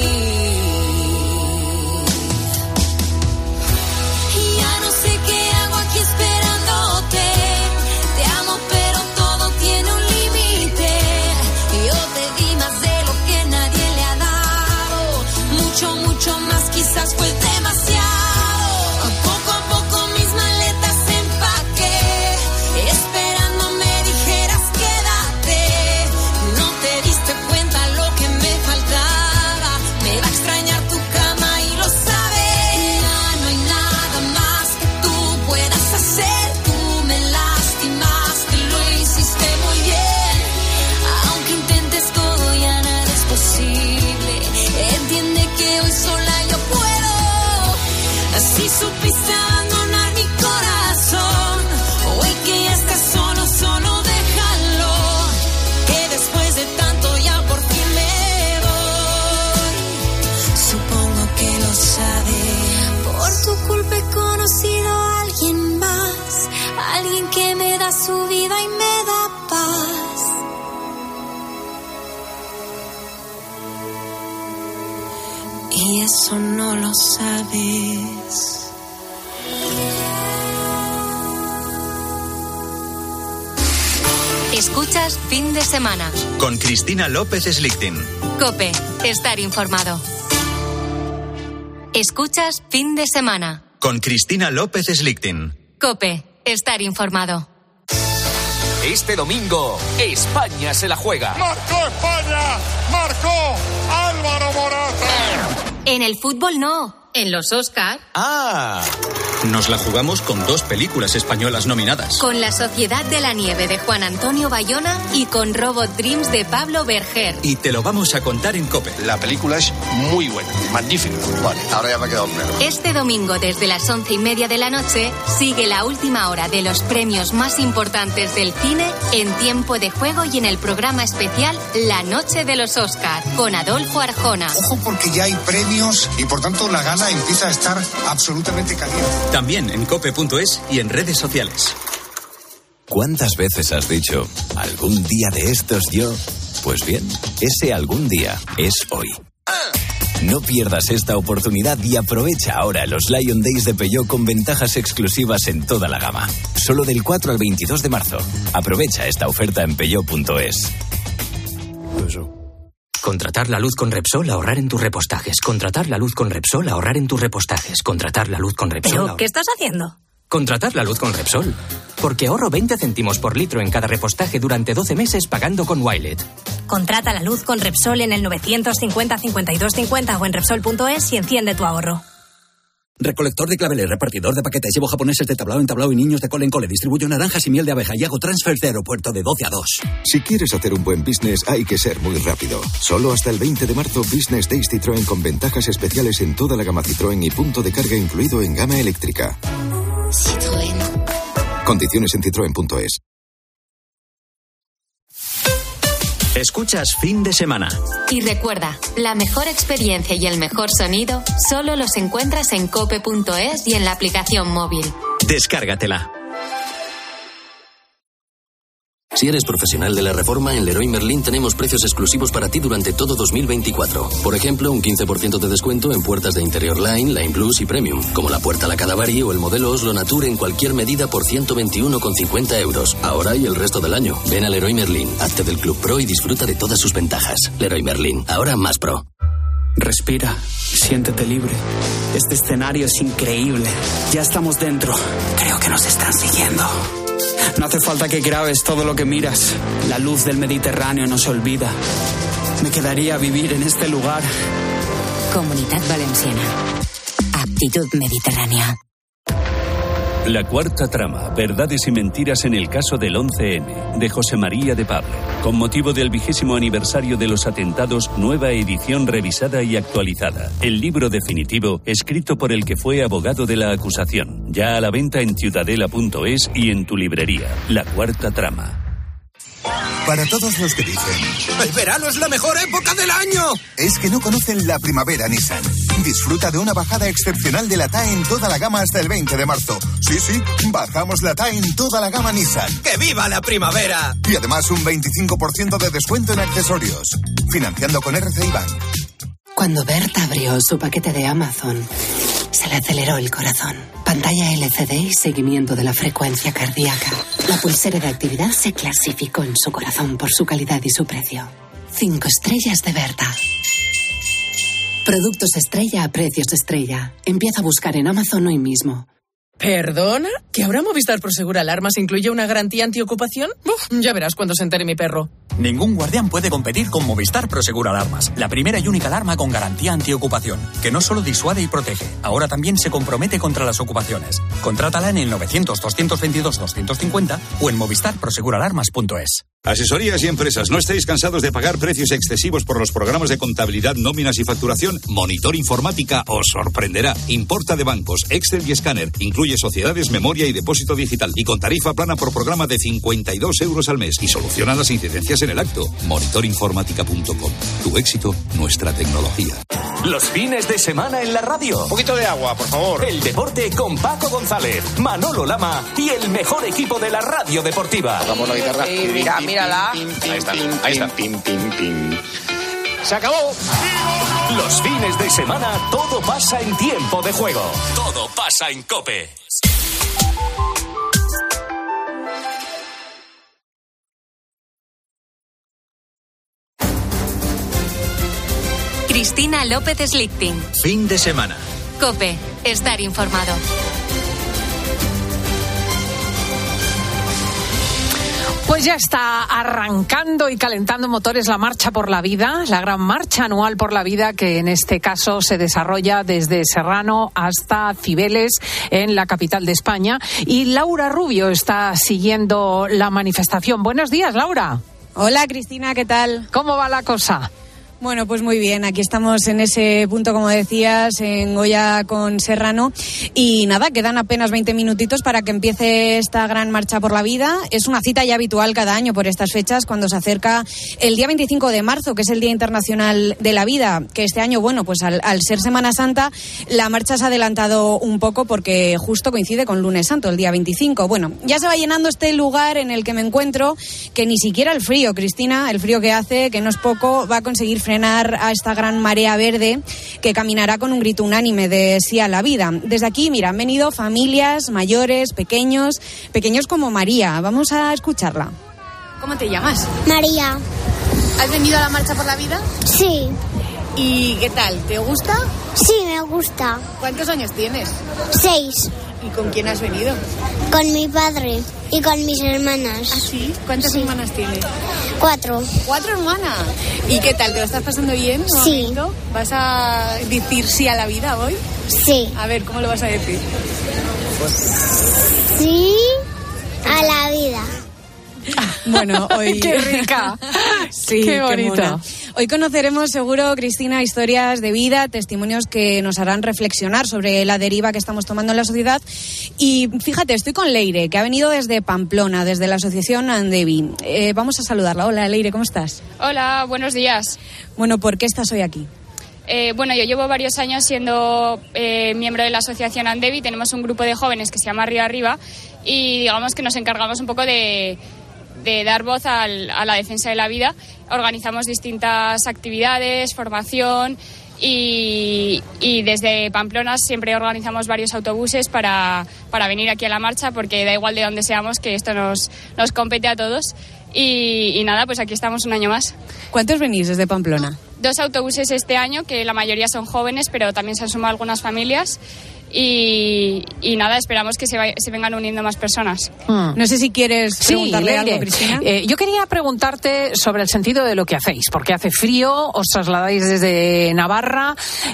Mucho más, quizás fue demasiado. Poco a poco mis maletas empaqué, esperando me dijeras quédate. No te diste cuenta lo que me faltaba. Me va a extrañar tu cama y lo sabes. Ya no hay nada más que tú puedas hacer. Tú me lastimaste, lo hiciste muy bien. Aunque intentes todo, ya nada es posible. Entiende que hoy sola yo puedo. Así supiste abandonar mi corazón. Hoy que ya estás solo déjalo. Que después de tanto ya por fin me voy. Supongo que lo sabes. Por tu culpa he conocido a alguien más. Alguien que me da su vida y me da paz. Y eso no lo sabes. Escuchas Fin de Semana. Con Cristina López Slichting. COPE. Estar informado. Escuchas Fin de Semana. Con Cristina López Slichting. COPE. estar informado. Este domingo, España se la juega. ¡Marcó España! ¡Marcó Álvaro Morata! En el fútbol no, en los Oscar. ¡Ah! Nos la jugamos con 2 películas españolas nominadas. Con La Sociedad de la Nieve de Juan Antonio Bayona y con Robot Dreams de Pablo Berger. Y te lo vamos a contar en COPE. La película es muy buena, magnífica. Vale, ahora ya me ha quedado claro. Este domingo desde las 11:30 de la noche sigue la última hora de los premios más importantes del cine en Tiempo de Juego y en el programa especial La Noche de los Oscar con Adolfo Arjona. Ojo porque ya hay premios y por tanto la gala empieza a estar absolutamente caliente. También en cope.es y en redes sociales. ¿Cuántas veces has dicho, algún día de estos yo? Pues bien, ese algún día es hoy. No pierdas esta oportunidad y aprovecha ahora los Lion Days de Peugeot con ventajas exclusivas en toda la gama. Solo del 4 al 22 de marzo. Aprovecha esta oferta en peugeot.es. Contratar la luz con Repsol, ahorrar en tus repostajes. Contratar la luz con Repsol, ahorrar en tus repostajes. Contratar la luz con Repsol. ¿Pero qué estás haciendo? Contratar la luz con Repsol. Porque ahorro 20 céntimos por litro en cada repostaje durante 12 meses pagando con Wilet. Contrata la luz con Repsol en el 950 52 50 o en Repsol.es y enciende tu ahorro. Recolector de claveles, repartidor de paquetes, llevo japoneses de tablao en tablao y niños de cole en cole. Distribuyo naranjas y miel de abeja y hago transfers de aeropuerto de 12 a 2. Si quieres hacer un buen business, hay que ser muy rápido. Solo hasta el 20 de marzo, Business Days Citroën con ventajas especiales en toda la gama Citroën y punto de carga incluido en gama eléctrica. Citroën. Condiciones en citroen.es. Escuchas Fin de Semana. Y recuerda, la mejor experiencia y el mejor sonido solo los encuentras en cope.es y en la aplicación móvil. Descárgatela. Si eres profesional de la reforma, en Leroy Merlin tenemos precios exclusivos para ti durante todo 2024. Por ejemplo, un 15% de descuento en puertas de interior Line, Line Plus y Premium, como la puerta La Cadavari o el modelo Oslo Nature en cualquier medida por 121,50 euros. Ahora y el resto del año. Ven a Leroy Merlin, hazte del Club Pro y disfruta de todas sus ventajas. Leroy Merlin, ahora más pro. Respira, siéntete libre. Este escenario es increíble. Ya estamos dentro. Creo que nos están siguiendo. No hace falta que grabes todo lo que miras. La luz del Mediterráneo no se olvida. Me quedaría a vivir en este lugar. Comunidad Valenciana. Aptitud Mediterránea. La cuarta trama, verdades y mentiras en el caso del 11M, de José María de Pablo. Con motivo del 20º aniversario de los atentados, nueva edición revisada y actualizada. El libro definitivo, escrito por el que fue abogado de la acusación. Ya a la venta en ciudadela.es y en tu librería. La cuarta trama. Para todos los que dicen, ¡el verano es la mejor época del año!, es que no conocen la primavera Nissan. Disfruta de una bajada excepcional de la TAE en toda la gama hasta el 20 de marzo. Sí, bajamos la TAE en toda la gama Nissan. ¡Que viva la primavera! Y además un 25% de descuento en accesorios. Financiando con RCI Bank. Cuando Berta abrió su paquete de Amazon, se le aceleró el corazón. Pantalla LCD y seguimiento de la frecuencia cardíaca. La pulsera de actividad se clasificó en su corazón por su calidad y su precio. 5 estrellas de Berta. Productos estrella a precios estrella. Empieza a buscar en Amazon hoy mismo. ¿Perdona? ¿Que ahora Movistar Prosegur Alarmas incluye una garantía antiocupación? Ya verás cuando se entere mi perro. Ningún guardián puede competir con Movistar Prosegur Alarmas, la primera y única alarma con garantía antiocupación, que no solo disuade y protege, ahora también se compromete contra las ocupaciones. Contrátala en el 900-222-250 o en movistarproseguralarmas.es. Asesorías y empresas, ¿no estáis cansados de pagar precios excesivos por los programas de contabilidad, nóminas y facturación? Monitor Informática os sorprenderá. Importa de bancos, Excel y escáner. Incluye sociedades, memoria y depósito digital. Y con tarifa plana por programa de 52 euros al mes. Y soluciona las incidencias en el acto. Monitorinformática.com. Tu éxito, nuestra tecnología. Los fines de semana en la radio. Un poquito de agua, por favor. El deporte con Paco González, Manolo Lama y el mejor equipo de la radio deportiva. Vamos la guitarra. Mírala. Ahí está. Se acabó. Los fines de semana todo pasa en Tiempo de Juego. Todo pasa en COPE. Cristina López Slichting. Fin de semana. COPE, estar informado. Pues ya está arrancando y calentando motores la Marcha por la Vida, la gran marcha anual por la vida, que en este caso se desarrolla desde Serrano hasta Cibeles, en la capital de España. Y Laura Rubio está siguiendo la manifestación. Buenos días, Laura. Hola, Cristina, ¿qué tal? ¿Cómo va la cosa? Bueno, pues muy bien, aquí estamos en ese punto, como decías, en Goya con Serrano, y nada, quedan apenas 20 minutitos para que empiece esta gran marcha por la vida. Es una cita ya habitual cada año por estas fechas, cuando se acerca el día 25 de marzo, que es el Día Internacional de la Vida, que este año, bueno, pues al ser Semana Santa, la marcha se ha adelantado un poco porque justo coincide con Lunes Santo, el día 25. Bueno, ya se va llenando este lugar en el que me encuentro, que ni siquiera el frío, Cristina, el frío que hace, que no es poco, va a conseguir frenar a esta gran marea verde que caminará con un grito unánime de sí a la vida. Desde aquí, mira, han venido familias, mayores, pequeños como María. Vamos a escucharla. ¿Cómo te llamas? María. ¿Has venido a la Marcha por la Vida? Sí. ¿Y qué tal? ¿Te gusta? Sí, me gusta. ¿Cuántos años tienes? 6. ¿Y con quién has venido? Con mi padre y con mis hermanas. ¿Ah, sí? ¿Cuántas hermanas tienes? 4. ¿4 hermanas? ¿Y qué tal? ¿Te lo estás pasando bien? Sí. Momento? ¿Vas a decir sí a la vida hoy? Sí. A ver, ¿cómo lo vas a decir? Sí a la vida. Bueno, hoy... ¡Qué rica! Sí, qué bonito. Qué mona. Hoy conoceremos seguro, Cristina, historias de vida, testimonios que nos harán reflexionar sobre la deriva que estamos tomando en la sociedad. Y fíjate, estoy con Leire, que ha venido desde Pamplona, desde la asociación Andevi. Vamos a saludarla. Hola, Leire, ¿cómo estás? Hola, buenos días. Bueno, ¿por qué estás hoy aquí? Bueno, yo llevo varios años siendo miembro de la asociación Andevi. Tenemos un grupo de jóvenes que se llama Río Arriba y digamos que nos encargamos un poco de dar voz a la defensa de la vida. Organizamos distintas actividades, formación y desde Pamplona siempre organizamos varios autobuses para venir aquí a la marcha, porque da igual de dónde seamos, que esto nos compete a todos. Y nada, pues aquí estamos un año más. ¿Cuántos venís desde Pamplona? 2 autobuses este año, que la mayoría son jóvenes, pero también se han sumado algunas familias. Y nada, esperamos que se vengan uniendo más personas. No sé si quieres preguntarle algo, Cristina. Yo quería preguntarte sobre el sentido de lo que hacéis, porque hace frío, os trasladáis desde Navarra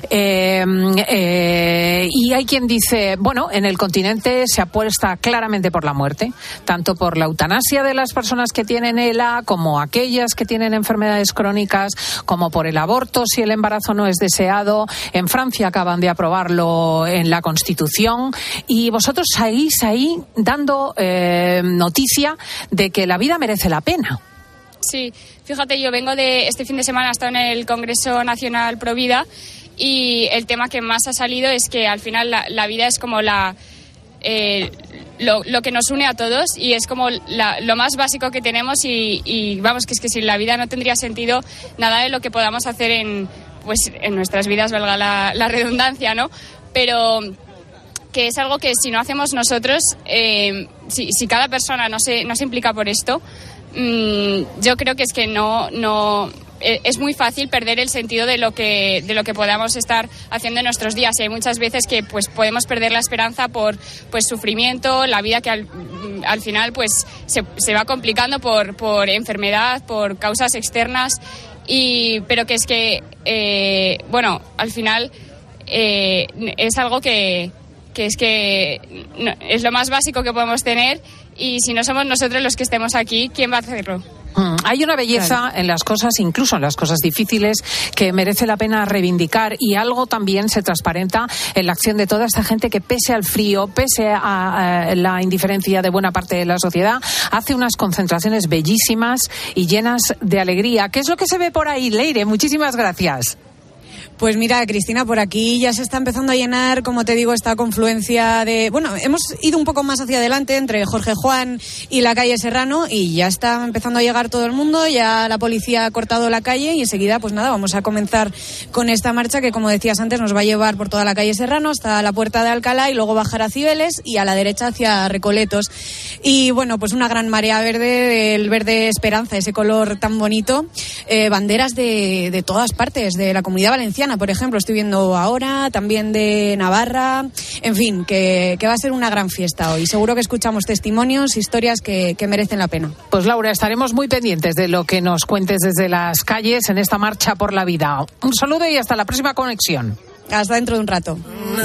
y hay quien dice, bueno, en el continente se apuesta claramente por la muerte, tanto por la eutanasia de las personas que tienen ELA, como aquellas que tienen enfermedades crónicas, como por el aborto si el embarazo no es deseado. En Francia acaban de aprobarlo en la Constitución, y vosotros seguís ahí dando noticia de que la vida merece la pena. Sí, fíjate, yo vengo de este fin de semana, he estado en el Congreso Nacional Pro Vida, y el tema que más ha salido es que al final la vida es como lo que nos une a todos, y es como lo más básico que tenemos, y vamos, que es que sin la vida no tendría sentido nada de lo que podamos hacer en nuestras vidas, valga la redundancia, ¿no? Pero que es algo que si no hacemos nosotros, si cada persona no se implica por esto, yo creo que es que no es muy fácil perder el sentido de lo que podamos estar haciendo en nuestros días. Y hay muchas veces que pues podemos perder la esperanza por pues sufrimiento, la vida que al final pues se va complicando por enfermedad, por causas externas, pero que es que bueno, al final es algo que es lo más básico que podemos tener, y si no somos nosotros los que estemos aquí, ¿quién va a hacerlo? Hay una belleza en las cosas, incluso en las cosas difíciles, que merece la pena reivindicar, y algo también se transparenta en la acción de toda esta gente que, pese al frío, pese a la indiferencia de buena parte de la sociedad, hace unas concentraciones bellísimas y llenas de alegría. ¿Qué es lo que se ve por ahí, Leire? Muchísimas gracias. Pues mira, Cristina, por aquí ya se está empezando a llenar, como te digo, esta confluencia de... Bueno, hemos ido un poco más hacia adelante entre Jorge Juan y la calle Serrano, y ya está empezando a llegar todo el mundo, ya la policía ha cortado la calle, y enseguida, pues nada, vamos a comenzar con esta marcha que, como decías antes, nos va a llevar por toda la calle Serrano hasta la Puerta de Alcalá, y luego bajar a Cibeles y a la derecha hacia Recoletos. Y bueno, pues una gran marea verde, el verde esperanza, ese color tan bonito, banderas de todas partes, de la Comunidad Valenciana, Valenciana, por ejemplo, estoy viendo ahora, también de Navarra, en fin, que va a ser una gran fiesta hoy. Seguro que escuchamos testimonios, historias que merecen la pena. Pues Laura, estaremos muy pendientes de lo que nos cuentes desde las calles en esta marcha por la vida. Un saludo y hasta la próxima conexión. Hasta dentro de un rato.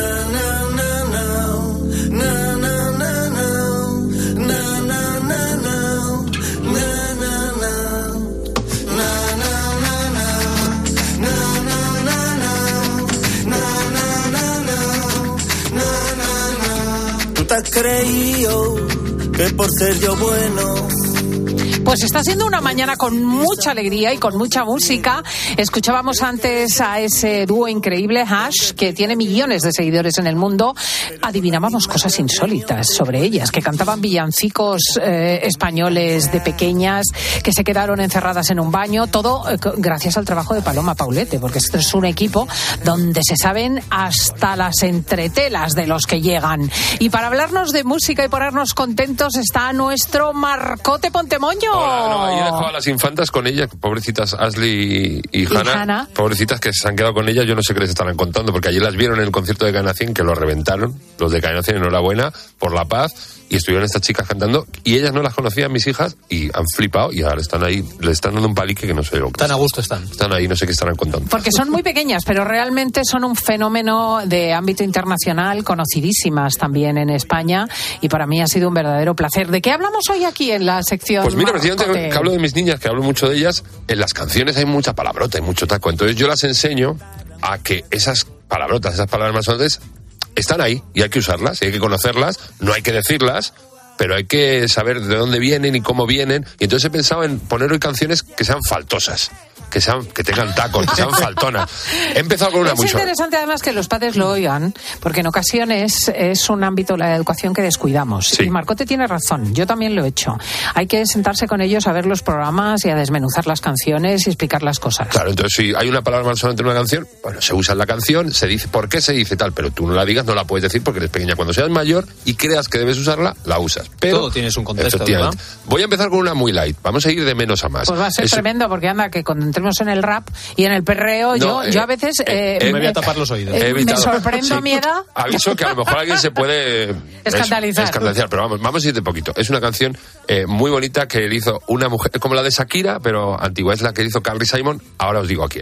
¿Tú te has creído que por ser yo bueno? Pues está siendo una mañana con mucha alegría y con mucha música. Escuchábamos antes a ese dúo increíble, Hash, que tiene millones de seguidores en el mundo. Adivinábamos cosas insólitas sobre ellas, que cantaban villancicos españoles de pequeñas, que se quedaron encerradas en un baño. Todo gracias al trabajo de Paloma Paulete, porque este es un equipo donde se saben hasta las entretelas de los que llegan. Y para hablarnos de música y ponernos contentos está nuestro Marcote Pontemoño. Hola, no, ahí he dejado a las infantas con ella, pobrecitas Ashley y Hannah, pobrecitas que se han quedado con ella, yo no sé qué les estarán contando, porque ayer las vieron en el concierto de Cadena 100, que lo reventaron, los de Cadena 100, enhorabuena por la paz, y estuvieron estas chicas cantando, y ellas no las conocían, mis hijas, y han flipado, y ahora están ahí, le están dando un palique que no sé lo que tan a gusto están. Están ahí, no sé qué estarán contando. Porque son muy pequeñas, pero realmente son un fenómeno de ámbito internacional, conocidísimas también en España, y para mí ha sido un verdadero placer. ¿De qué hablamos hoy aquí en la sección? Pues mira, precisamente que hablo de mis niñas, que hablo mucho de ellas, en las canciones hay mucha palabrota, hay mucho taco, entonces yo las enseño a que esas palabrotas, esas palabras más fuertes, están ahí y hay que usarlas, y hay que conocerlas, no hay que decirlas, pero hay que saber de dónde vienen y cómo vienen, y entonces he pensado en poner hoy canciones que sean faltosas, que tengan tacos, que sean faltonas. He empezado con una muy suave. Es interesante además que los padres lo oigan, porque en ocasiones es un ámbito de la educación que descuidamos. Sí. Y Marcote tiene razón, yo también lo he hecho. Hay que sentarse con ellos a ver los programas y a desmenuzar las canciones y explicar las cosas. Claro, entonces si hay una palabra malsonante en una canción, bueno, se usa en la canción, se dice por qué se dice tal, pero tú no la digas, no la puedes decir porque eres pequeña. Cuando seas mayor y creas que debes usarla, la usas. Pero todo tienes un contexto, ¿verdad? Voy a empezar con una muy light, vamos a ir de menos a más. Pues va a ser tremendo, porque anda, que cuando entremos en el rap y en el perreo, yo a veces me voy a tapar los oídos. Me sorprendo a mi edad. Aviso que a lo mejor alguien se puede escandalizar, pero vamos a ir de poquito. Es una canción muy bonita que le hizo una mujer, como la de Shakira, pero antigua, es la que hizo Carly Simon. Ahora os digo a quién.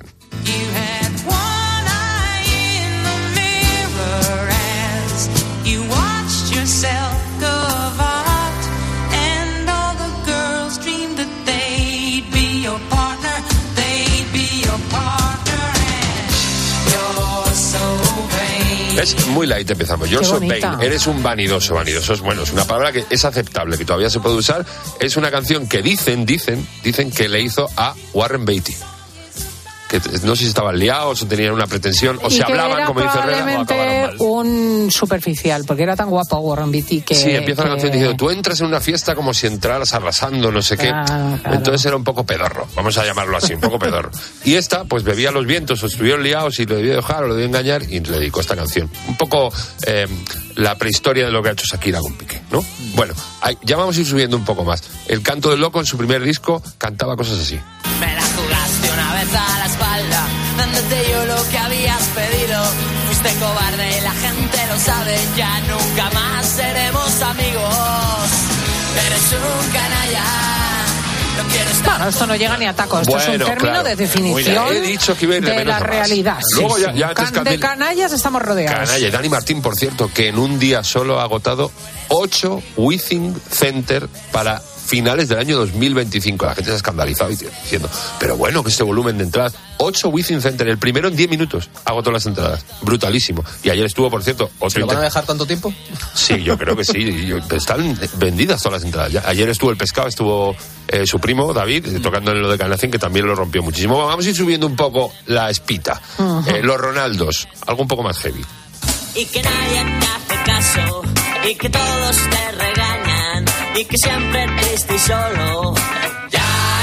Es muy light, empezamos. You're so vain. Eres un vanidoso. Es, bueno, es una palabra que es aceptable, que todavía se puede usar. Es una canción que dicen que le hizo a Warren Beatty. Que no sé si estaban liados o tenían una pretensión o se hablaban, como dice Herrera, o acabaron mal. Un superficial, porque era tan guapo Warren Beatty que... Sí, empieza la canción diciendo, tú entras en una fiesta como si entraras arrasando, no sé qué. Claro. Entonces era un poco pedorro, vamos a llamarlo así, un poco pedorro. Y esta, pues bebía los vientos, o estuvieron liados y lo debió dejar o lo debió engañar y le dedicó esta canción. Un poco la prehistoria de lo que ha hecho Shakira con Piqué, ¿no? Bueno, ya vamos a ir subiendo un poco más. El Canto del Loco en su primer disco cantaba cosas así. Me la jugaste una vez a la espalda, dándote yo lo que habías pedido. Fuiste cobarde y la gente lo sabe, ya nunca más seremos amigos. Eres un canalla. No quiero estar. Bueno, esto no llega ni a tacos, esto es un término de definición he dicho que iba a ir de la realidad. Luego ya de canallas estamos rodeados. Canalla. Dani Martín, por cierto, que en un día solo ha agotado 8 Withing Center para finales del año 2025. La gente se ha escandalizado diciendo, pero bueno, que este volumen de entradas, 8 Withing Center, el primero en 10 minutos agotó las entradas, brutalísimo. Y ayer estuvo, por cierto, ¿Se lo van a dejar tanto tiempo? Sí, yo creo que sí, están vendidas todas las entradas. Ayer estuvo El Pescado, estuvo su primo David tocando en lo de Canacín, que también lo rompió muchísimo. Vamos a ir subiendo un poco la espita. Los Ronaldos, algo un poco más heavy. Y que nadie te hace caso, y que todos te regañan, y que siempre triste y solo. Ya.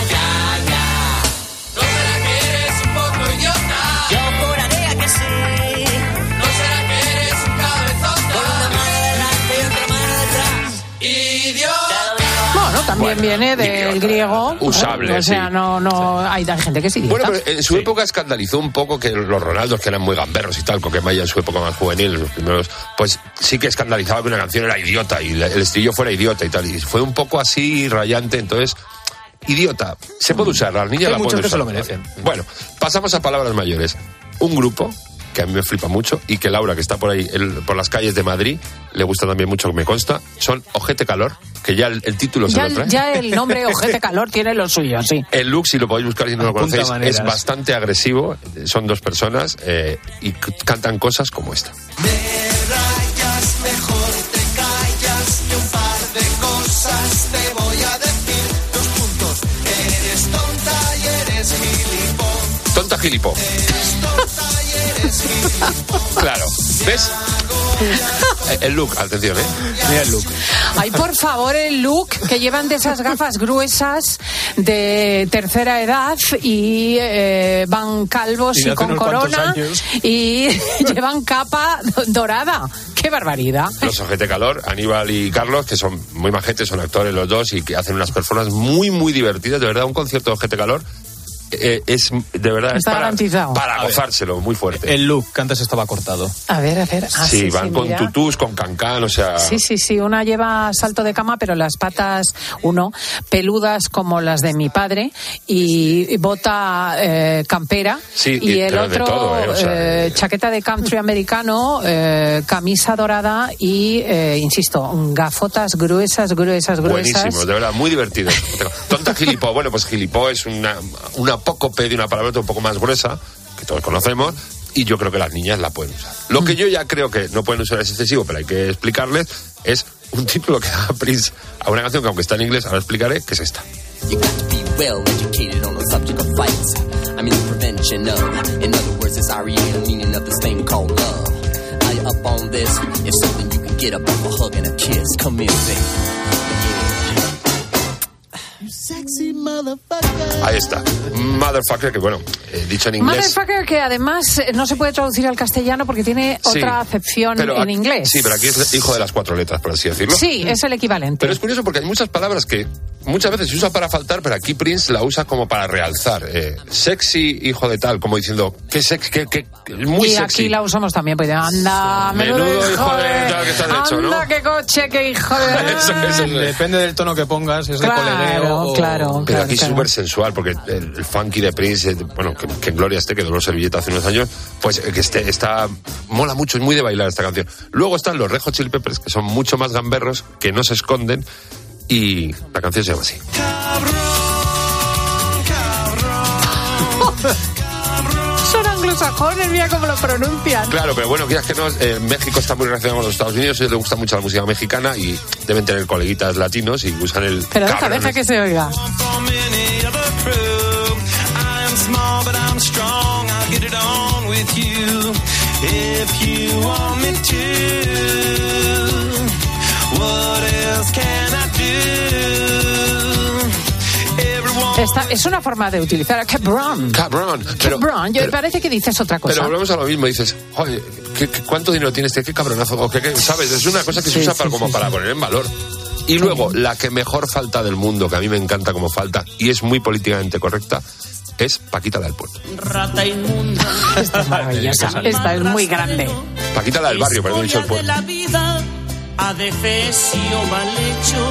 ¿No será que eres un poco idiota? Yo juraría que sí. ¿No será que eres un cabezón? Con una mano delante y otra mano detrás. Idiota. Bueno, también también viene del griego. Usable, O sea, no hay gente que es idiota. Bueno, pero en su época escandalizó un poco que los Ronaldos, que eran muy gamberros y tal, Coquemaya en su época más juvenil, los primeros, pues sí que escandalizaba que una canción era idiota y el estribillo fuera idiota y tal. Y fue un poco así rayante, entonces... Idiota, se puede usar, las niñas la pueden usar. Que se lo merecen. Bueno, pasamos a palabras mayores. Un grupo que a mí me flipa mucho y que Laura, que está por ahí, por las calles de Madrid, le gusta también mucho, me consta, son Ojete Calor, que ya el título se lo trae. Ya el nombre Ojete Calor tiene lo suyo, sí. El look, si lo podéis buscar si no lo conocéis, es bastante agresivo. Son dos personas y cantan cosas como esta. Me rayas, mejor te callas, y un par de cosas te voy a decir. Eres tonta y eres gilipón. Tonta gilipón. Eres tonta y eres gilipón. Claro, ¿ves? El look, atención, Mira el look. Ay, por favor, el look que llevan de esas gafas gruesas de tercera edad y van calvos y con corona y llevan capa dorada. ¡Qué barbaridad! Los Ojete Calor, Aníbal y Carlos, que son muy majetes, son actores los dos y que hacen unas performances muy, muy divertidas. De verdad, un concierto de Ojete Calor es de verdad está garantizado. Para gozárselo, muy fuerte. El look, que antes estaba cortado. A ver. Sí, van con tutús, con cancán, o sea... Sí, una lleva salto de cama, pero las patas, peludas como las de mi padre, y bota campera, sí, y el pero otro, de todo, o sea, chaqueta de country americano, camisa dorada y, insisto, gafotas gruesas. Buenísimo, de verdad, muy divertido. Tonta gilipó, bueno, pues gilipó es una apócope de una palabrota un poco más gruesa, que todos conocemos, y yo creo que las niñas la pueden usar. Lo que yo ya creo que no pueden usar es excesivo, pero hay que explicarles, es un título que da Prince a una canción que aunque está en inglés, ahora explicaré, que es esta. You got to be well educated on the subject of fights. I mean the prevention of. In other words, it's R.E.A. the meaning of this thing called love. Are you up on this? It's something you can get up off a hug and a kiss. Come here, baby. Sexy motherfucker. Ahí está, motherfucker, que bueno, dicho en inglés. Motherfucker, que además no se puede traducir al castellano porque tiene otra acepción en inglés. Sí, pero aquí es hijo de las 4 letras, por así decirlo. Sí, es el equivalente. Pero es curioso porque hay muchas palabras que muchas veces se usa para faltar, pero aquí Prince la usa como para realzar. Sexy, hijo de tal, como diciendo, qué sexy, que muy y sexy. Aquí la usamos también, pues anda, menudo hijo de tal que estás hecho, ¿no? Anda, qué coche, qué hijo de... Eso. Depende del tono que pongas, es de colegueo. Claro. Pero aquí es súper sensual, porque el funky de Prince, bueno, que en gloria esté, que dobló servilleta hace unos años, pues que mola mucho, es muy de bailar esta canción. Luego están los Red Hot Chili Peppers, que son mucho más gamberros, que no se esconden, y la canción se llama así. Son anglosajones, mira cómo lo pronuncian. Claro, pero bueno, quieras que no, México está muy relacionado con los Estados Unidos, a ellos les gusta mucho la música mexicana y deben tener coleguitas latinos y usan el... Pero deja que se oiga. Esta es una forma de utilizar a cabron. Parece que dices otra cosa. Pero volvemos a lo mismo, dices, oye, ¿cuánto dinero tienes? ¿Qué cabronazo? ¿O qué, sabes? Es una cosa que se usa para poner en valor. Y luego, la que mejor falta del mundo, que a mí me encanta como falta, y es muy políticamente correcta, es Paquita la del puerto. Rata inmunda. Esta es maravillosa. Esta es muy grande. Paquita la del barrio, perdón, dicho el puerto. La vida adefesio mal hecho.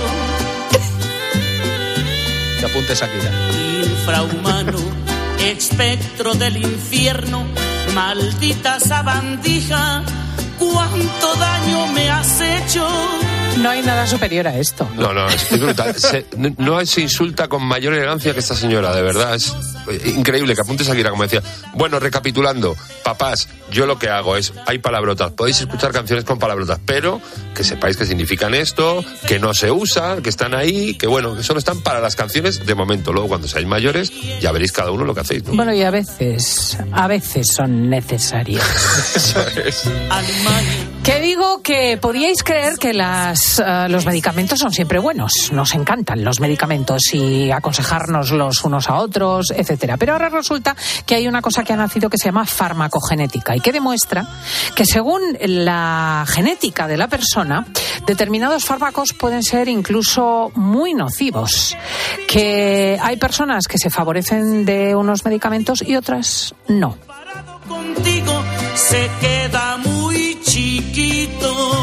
Que apunte Shakira. Infrahumano, espectro del infierno, maldita sabandija, cuánto daño me has hecho. No hay nada superior a esto. No, es brutal. No se insulta con mayor elegancia que esta señora, de verdad. Es increíble que apunte Shakira, como decía. Bueno, recapitulando, papás, yo lo que hago es, hay palabrotas, podéis escuchar canciones con palabrotas, pero que sepáis que significan esto, que no se usan, que están ahí, que bueno, que solo están para las canciones de momento. Luego, cuando seáis mayores, ya veréis cada uno lo que hacéis, ¿no? Bueno, y a veces son necesarias. Eso es. Que digo que podíais creer que los medicamentos son siempre buenos. Nos encantan los medicamentos y aconsejarnos los unos a otros, etcétera. Pero ahora resulta que hay una cosa que ha nacido que se llama farmacogenética y que demuestra que según la genética de la persona, determinados fármacos pueden ser incluso muy nocivos. Que hay personas que se favorecen de unos medicamentos y otras no. Contigo se queda muy chiquito.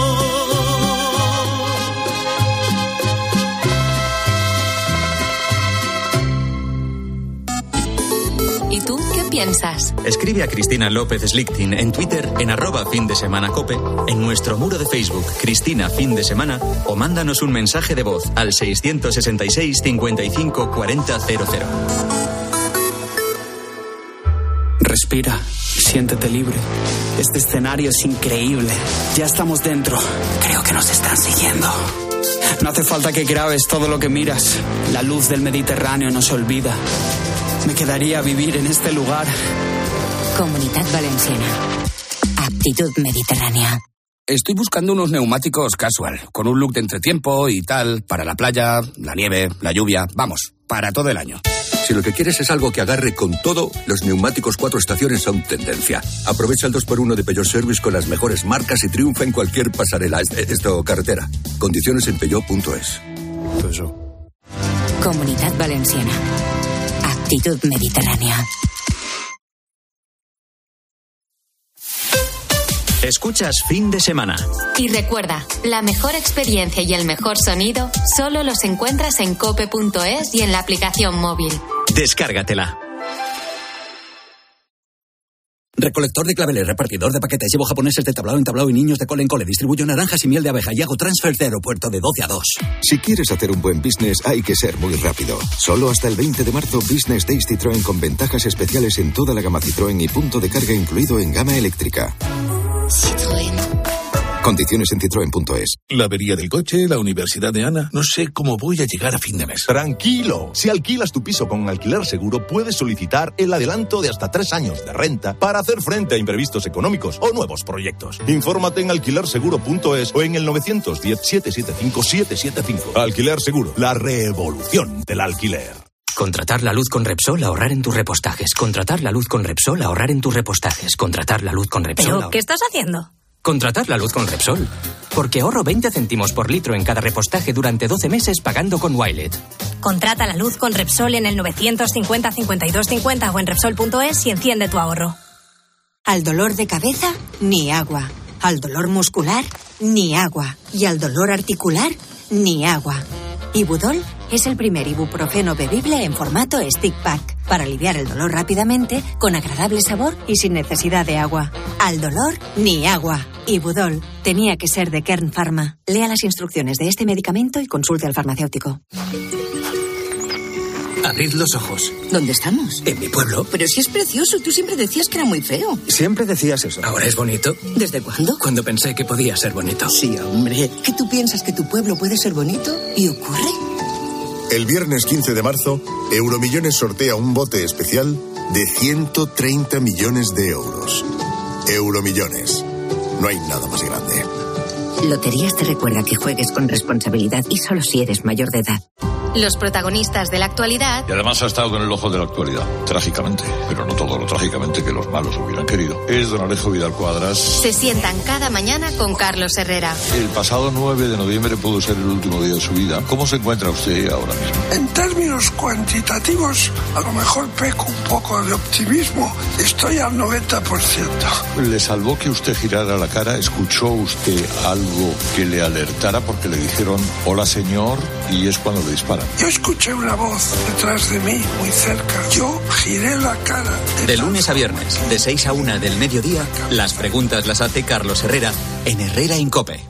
¿Y tú qué piensas? Escribe a Cristina López Slichting en Twitter en @findesemanacope, en nuestro muro de Facebook Cristina Fin de Semana, o mándanos un mensaje de voz al 666 55 40 00. Respira, siéntete libre. Este escenario es increíble. Ya estamos dentro. Creo que nos están siguiendo. No hace falta que grabes todo lo que miras. La luz del Mediterráneo no se olvida. Me quedaría a vivir en este lugar. Comunitat Valenciana. Aptitud mediterránea. Estoy buscando unos neumáticos casual, con un look de entretiempo y tal, para la playa, la nieve, la lluvia, vamos, para todo el año. Si lo que quieres es algo que agarre con todo, los neumáticos 4 estaciones son tendencia. Aprovecha el 2x1 de Peugeot Service con las mejores marcas y triunfa en cualquier pasarela, carretera. Condiciones en Peugeot.es. Comunitat Valenciana. Aptitud mediterránea. Escuchas Fin de Semana. Y recuerda, la mejor experiencia y el mejor sonido solo los encuentras en cope.es y en la aplicación móvil. Descárgatela. Recolector de claveles, repartidor de paquetes, llevo japoneses de tablao en tablao y niños de cole en cole, distribuyo naranjas y miel de abeja y hago transfer de aeropuerto de 12 a 2. Si quieres hacer un buen business hay que ser muy rápido. Solo hasta el 20 de marzo Business Days Citroën con ventajas especiales en toda la gama Citroën y punto de carga incluido en gama eléctrica. Citroën. Condiciones en Citroën.es. La avería del coche, la universidad de Ana. No sé cómo voy a llegar a fin de mes. Tranquilo. Si alquilas tu piso con Alquiler Seguro, puedes solicitar el adelanto de hasta 3 años de renta para hacer frente a imprevistos económicos o nuevos proyectos. Infórmate en alquilerseguro.es o en el 910-775-775. Alquiler Seguro, la revolución del alquiler. Contratar la luz con Repsol, ahorrar en tus repostajes. Contratar la luz con Repsol, ahorrar en tus repostajes. Contratar la luz con Repsol. ¿Pero qué estás haciendo? Contratar la luz con Repsol. Porque ahorro 20 céntimos por litro en cada repostaje durante 12 meses pagando con Wilet. Contrata la luz con Repsol en el 950 52 50 o en Repsol.es y enciende tu ahorro. Al dolor de cabeza, ni agua. Al dolor muscular, ni agua. Y al dolor articular, ni agua. Ibudol es el primer ibuprofeno bebible en formato stick pack para aliviar el dolor rápidamente, con agradable sabor y sin necesidad de agua. Al dolor, ni agua. Ibudol tenía que ser de Kern Pharma. Lea las instrucciones de este medicamento y consulte al farmacéutico. Abrid los ojos. ¿Dónde estamos? En mi pueblo. Pero si es precioso, tú siempre decías que era muy feo. Siempre decías eso. Ahora es bonito. ¿Desde cuándo? Cuando pensé que podía ser bonito. Sí, hombre. ¿Que tú piensas que tu pueblo puede ser bonito? ¿Y ocurre? El viernes 15 de marzo, Euromillones sortea un bote especial de 130 millones de euros. Euromillones. No hay nada más grande. Loterías te recuerda que juegues con responsabilidad y solo si eres mayor de edad. Los protagonistas de la actualidad. Y además ha estado con el ojo de la actualidad, trágicamente, pero no todo lo trágicamente que los malos hubieran querido. Es don Alejo Vidal Cuadras. Se sientan cada mañana con Carlos Herrera. El pasado 9 de noviembre pudo ser el último día de su vida. ¿Cómo se encuentra usted ahora mismo? En términos cuantitativos, a lo mejor peco un poco de optimismo. Estoy al 90%. Le salvó que usted girara la cara. ¿Escuchó usted algo que le alertara? Porque le dijeron, hola señor, y es cuando le disparan. Yo escuché una voz detrás de mí, muy cerca. Yo giré la cara. De lunes a viernes, de 6 a 1 del mediodía, las preguntas las hace Carlos Herrera en Herrera en COPE.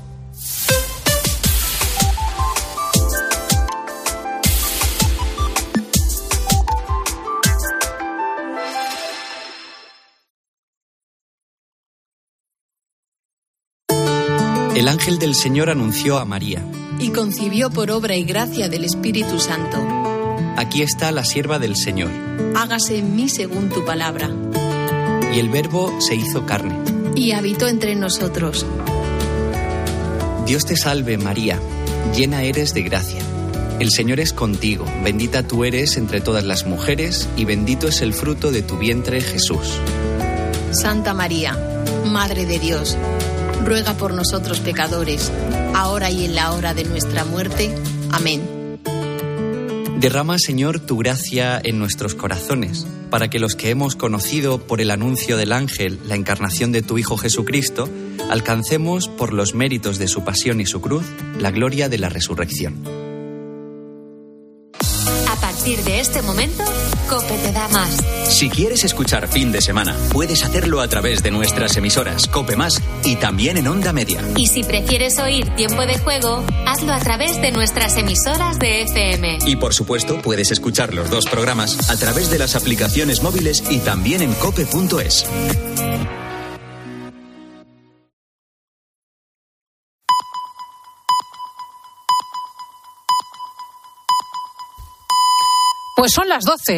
El ángel del Señor anunció a María. Y concibió por obra y gracia del Espíritu Santo. Aquí está la sierva del Señor. Hágase en mí según tu palabra. Y el Verbo se hizo carne. Y habitó entre nosotros. Dios te salve, María, llena eres de gracia. El Señor es contigo, bendita tú eres entre todas las mujeres y bendito es el fruto de tu vientre, Jesús. Santa María, Madre de Dios, ruega por nosotros pecadores, ahora y en la hora de nuestra muerte. Amén. Derrama, Señor, tu gracia en nuestros corazones, para que los que hemos conocido por el anuncio del ángel la encarnación de tu Hijo Jesucristo, alcancemos por los méritos de su pasión y su cruz la gloria de la resurrección. A partir de este momento, COPE te da más. Si quieres escuchar Fin de Semana, puedes hacerlo a través de nuestras emisoras COPE Más y también en Onda Media. Y si prefieres oír Tiempo de Juego, hazlo a través de nuestras emisoras de FM. Y por supuesto, puedes escuchar los dos programas a través de las aplicaciones móviles y también en cope.es. Pues son las 12.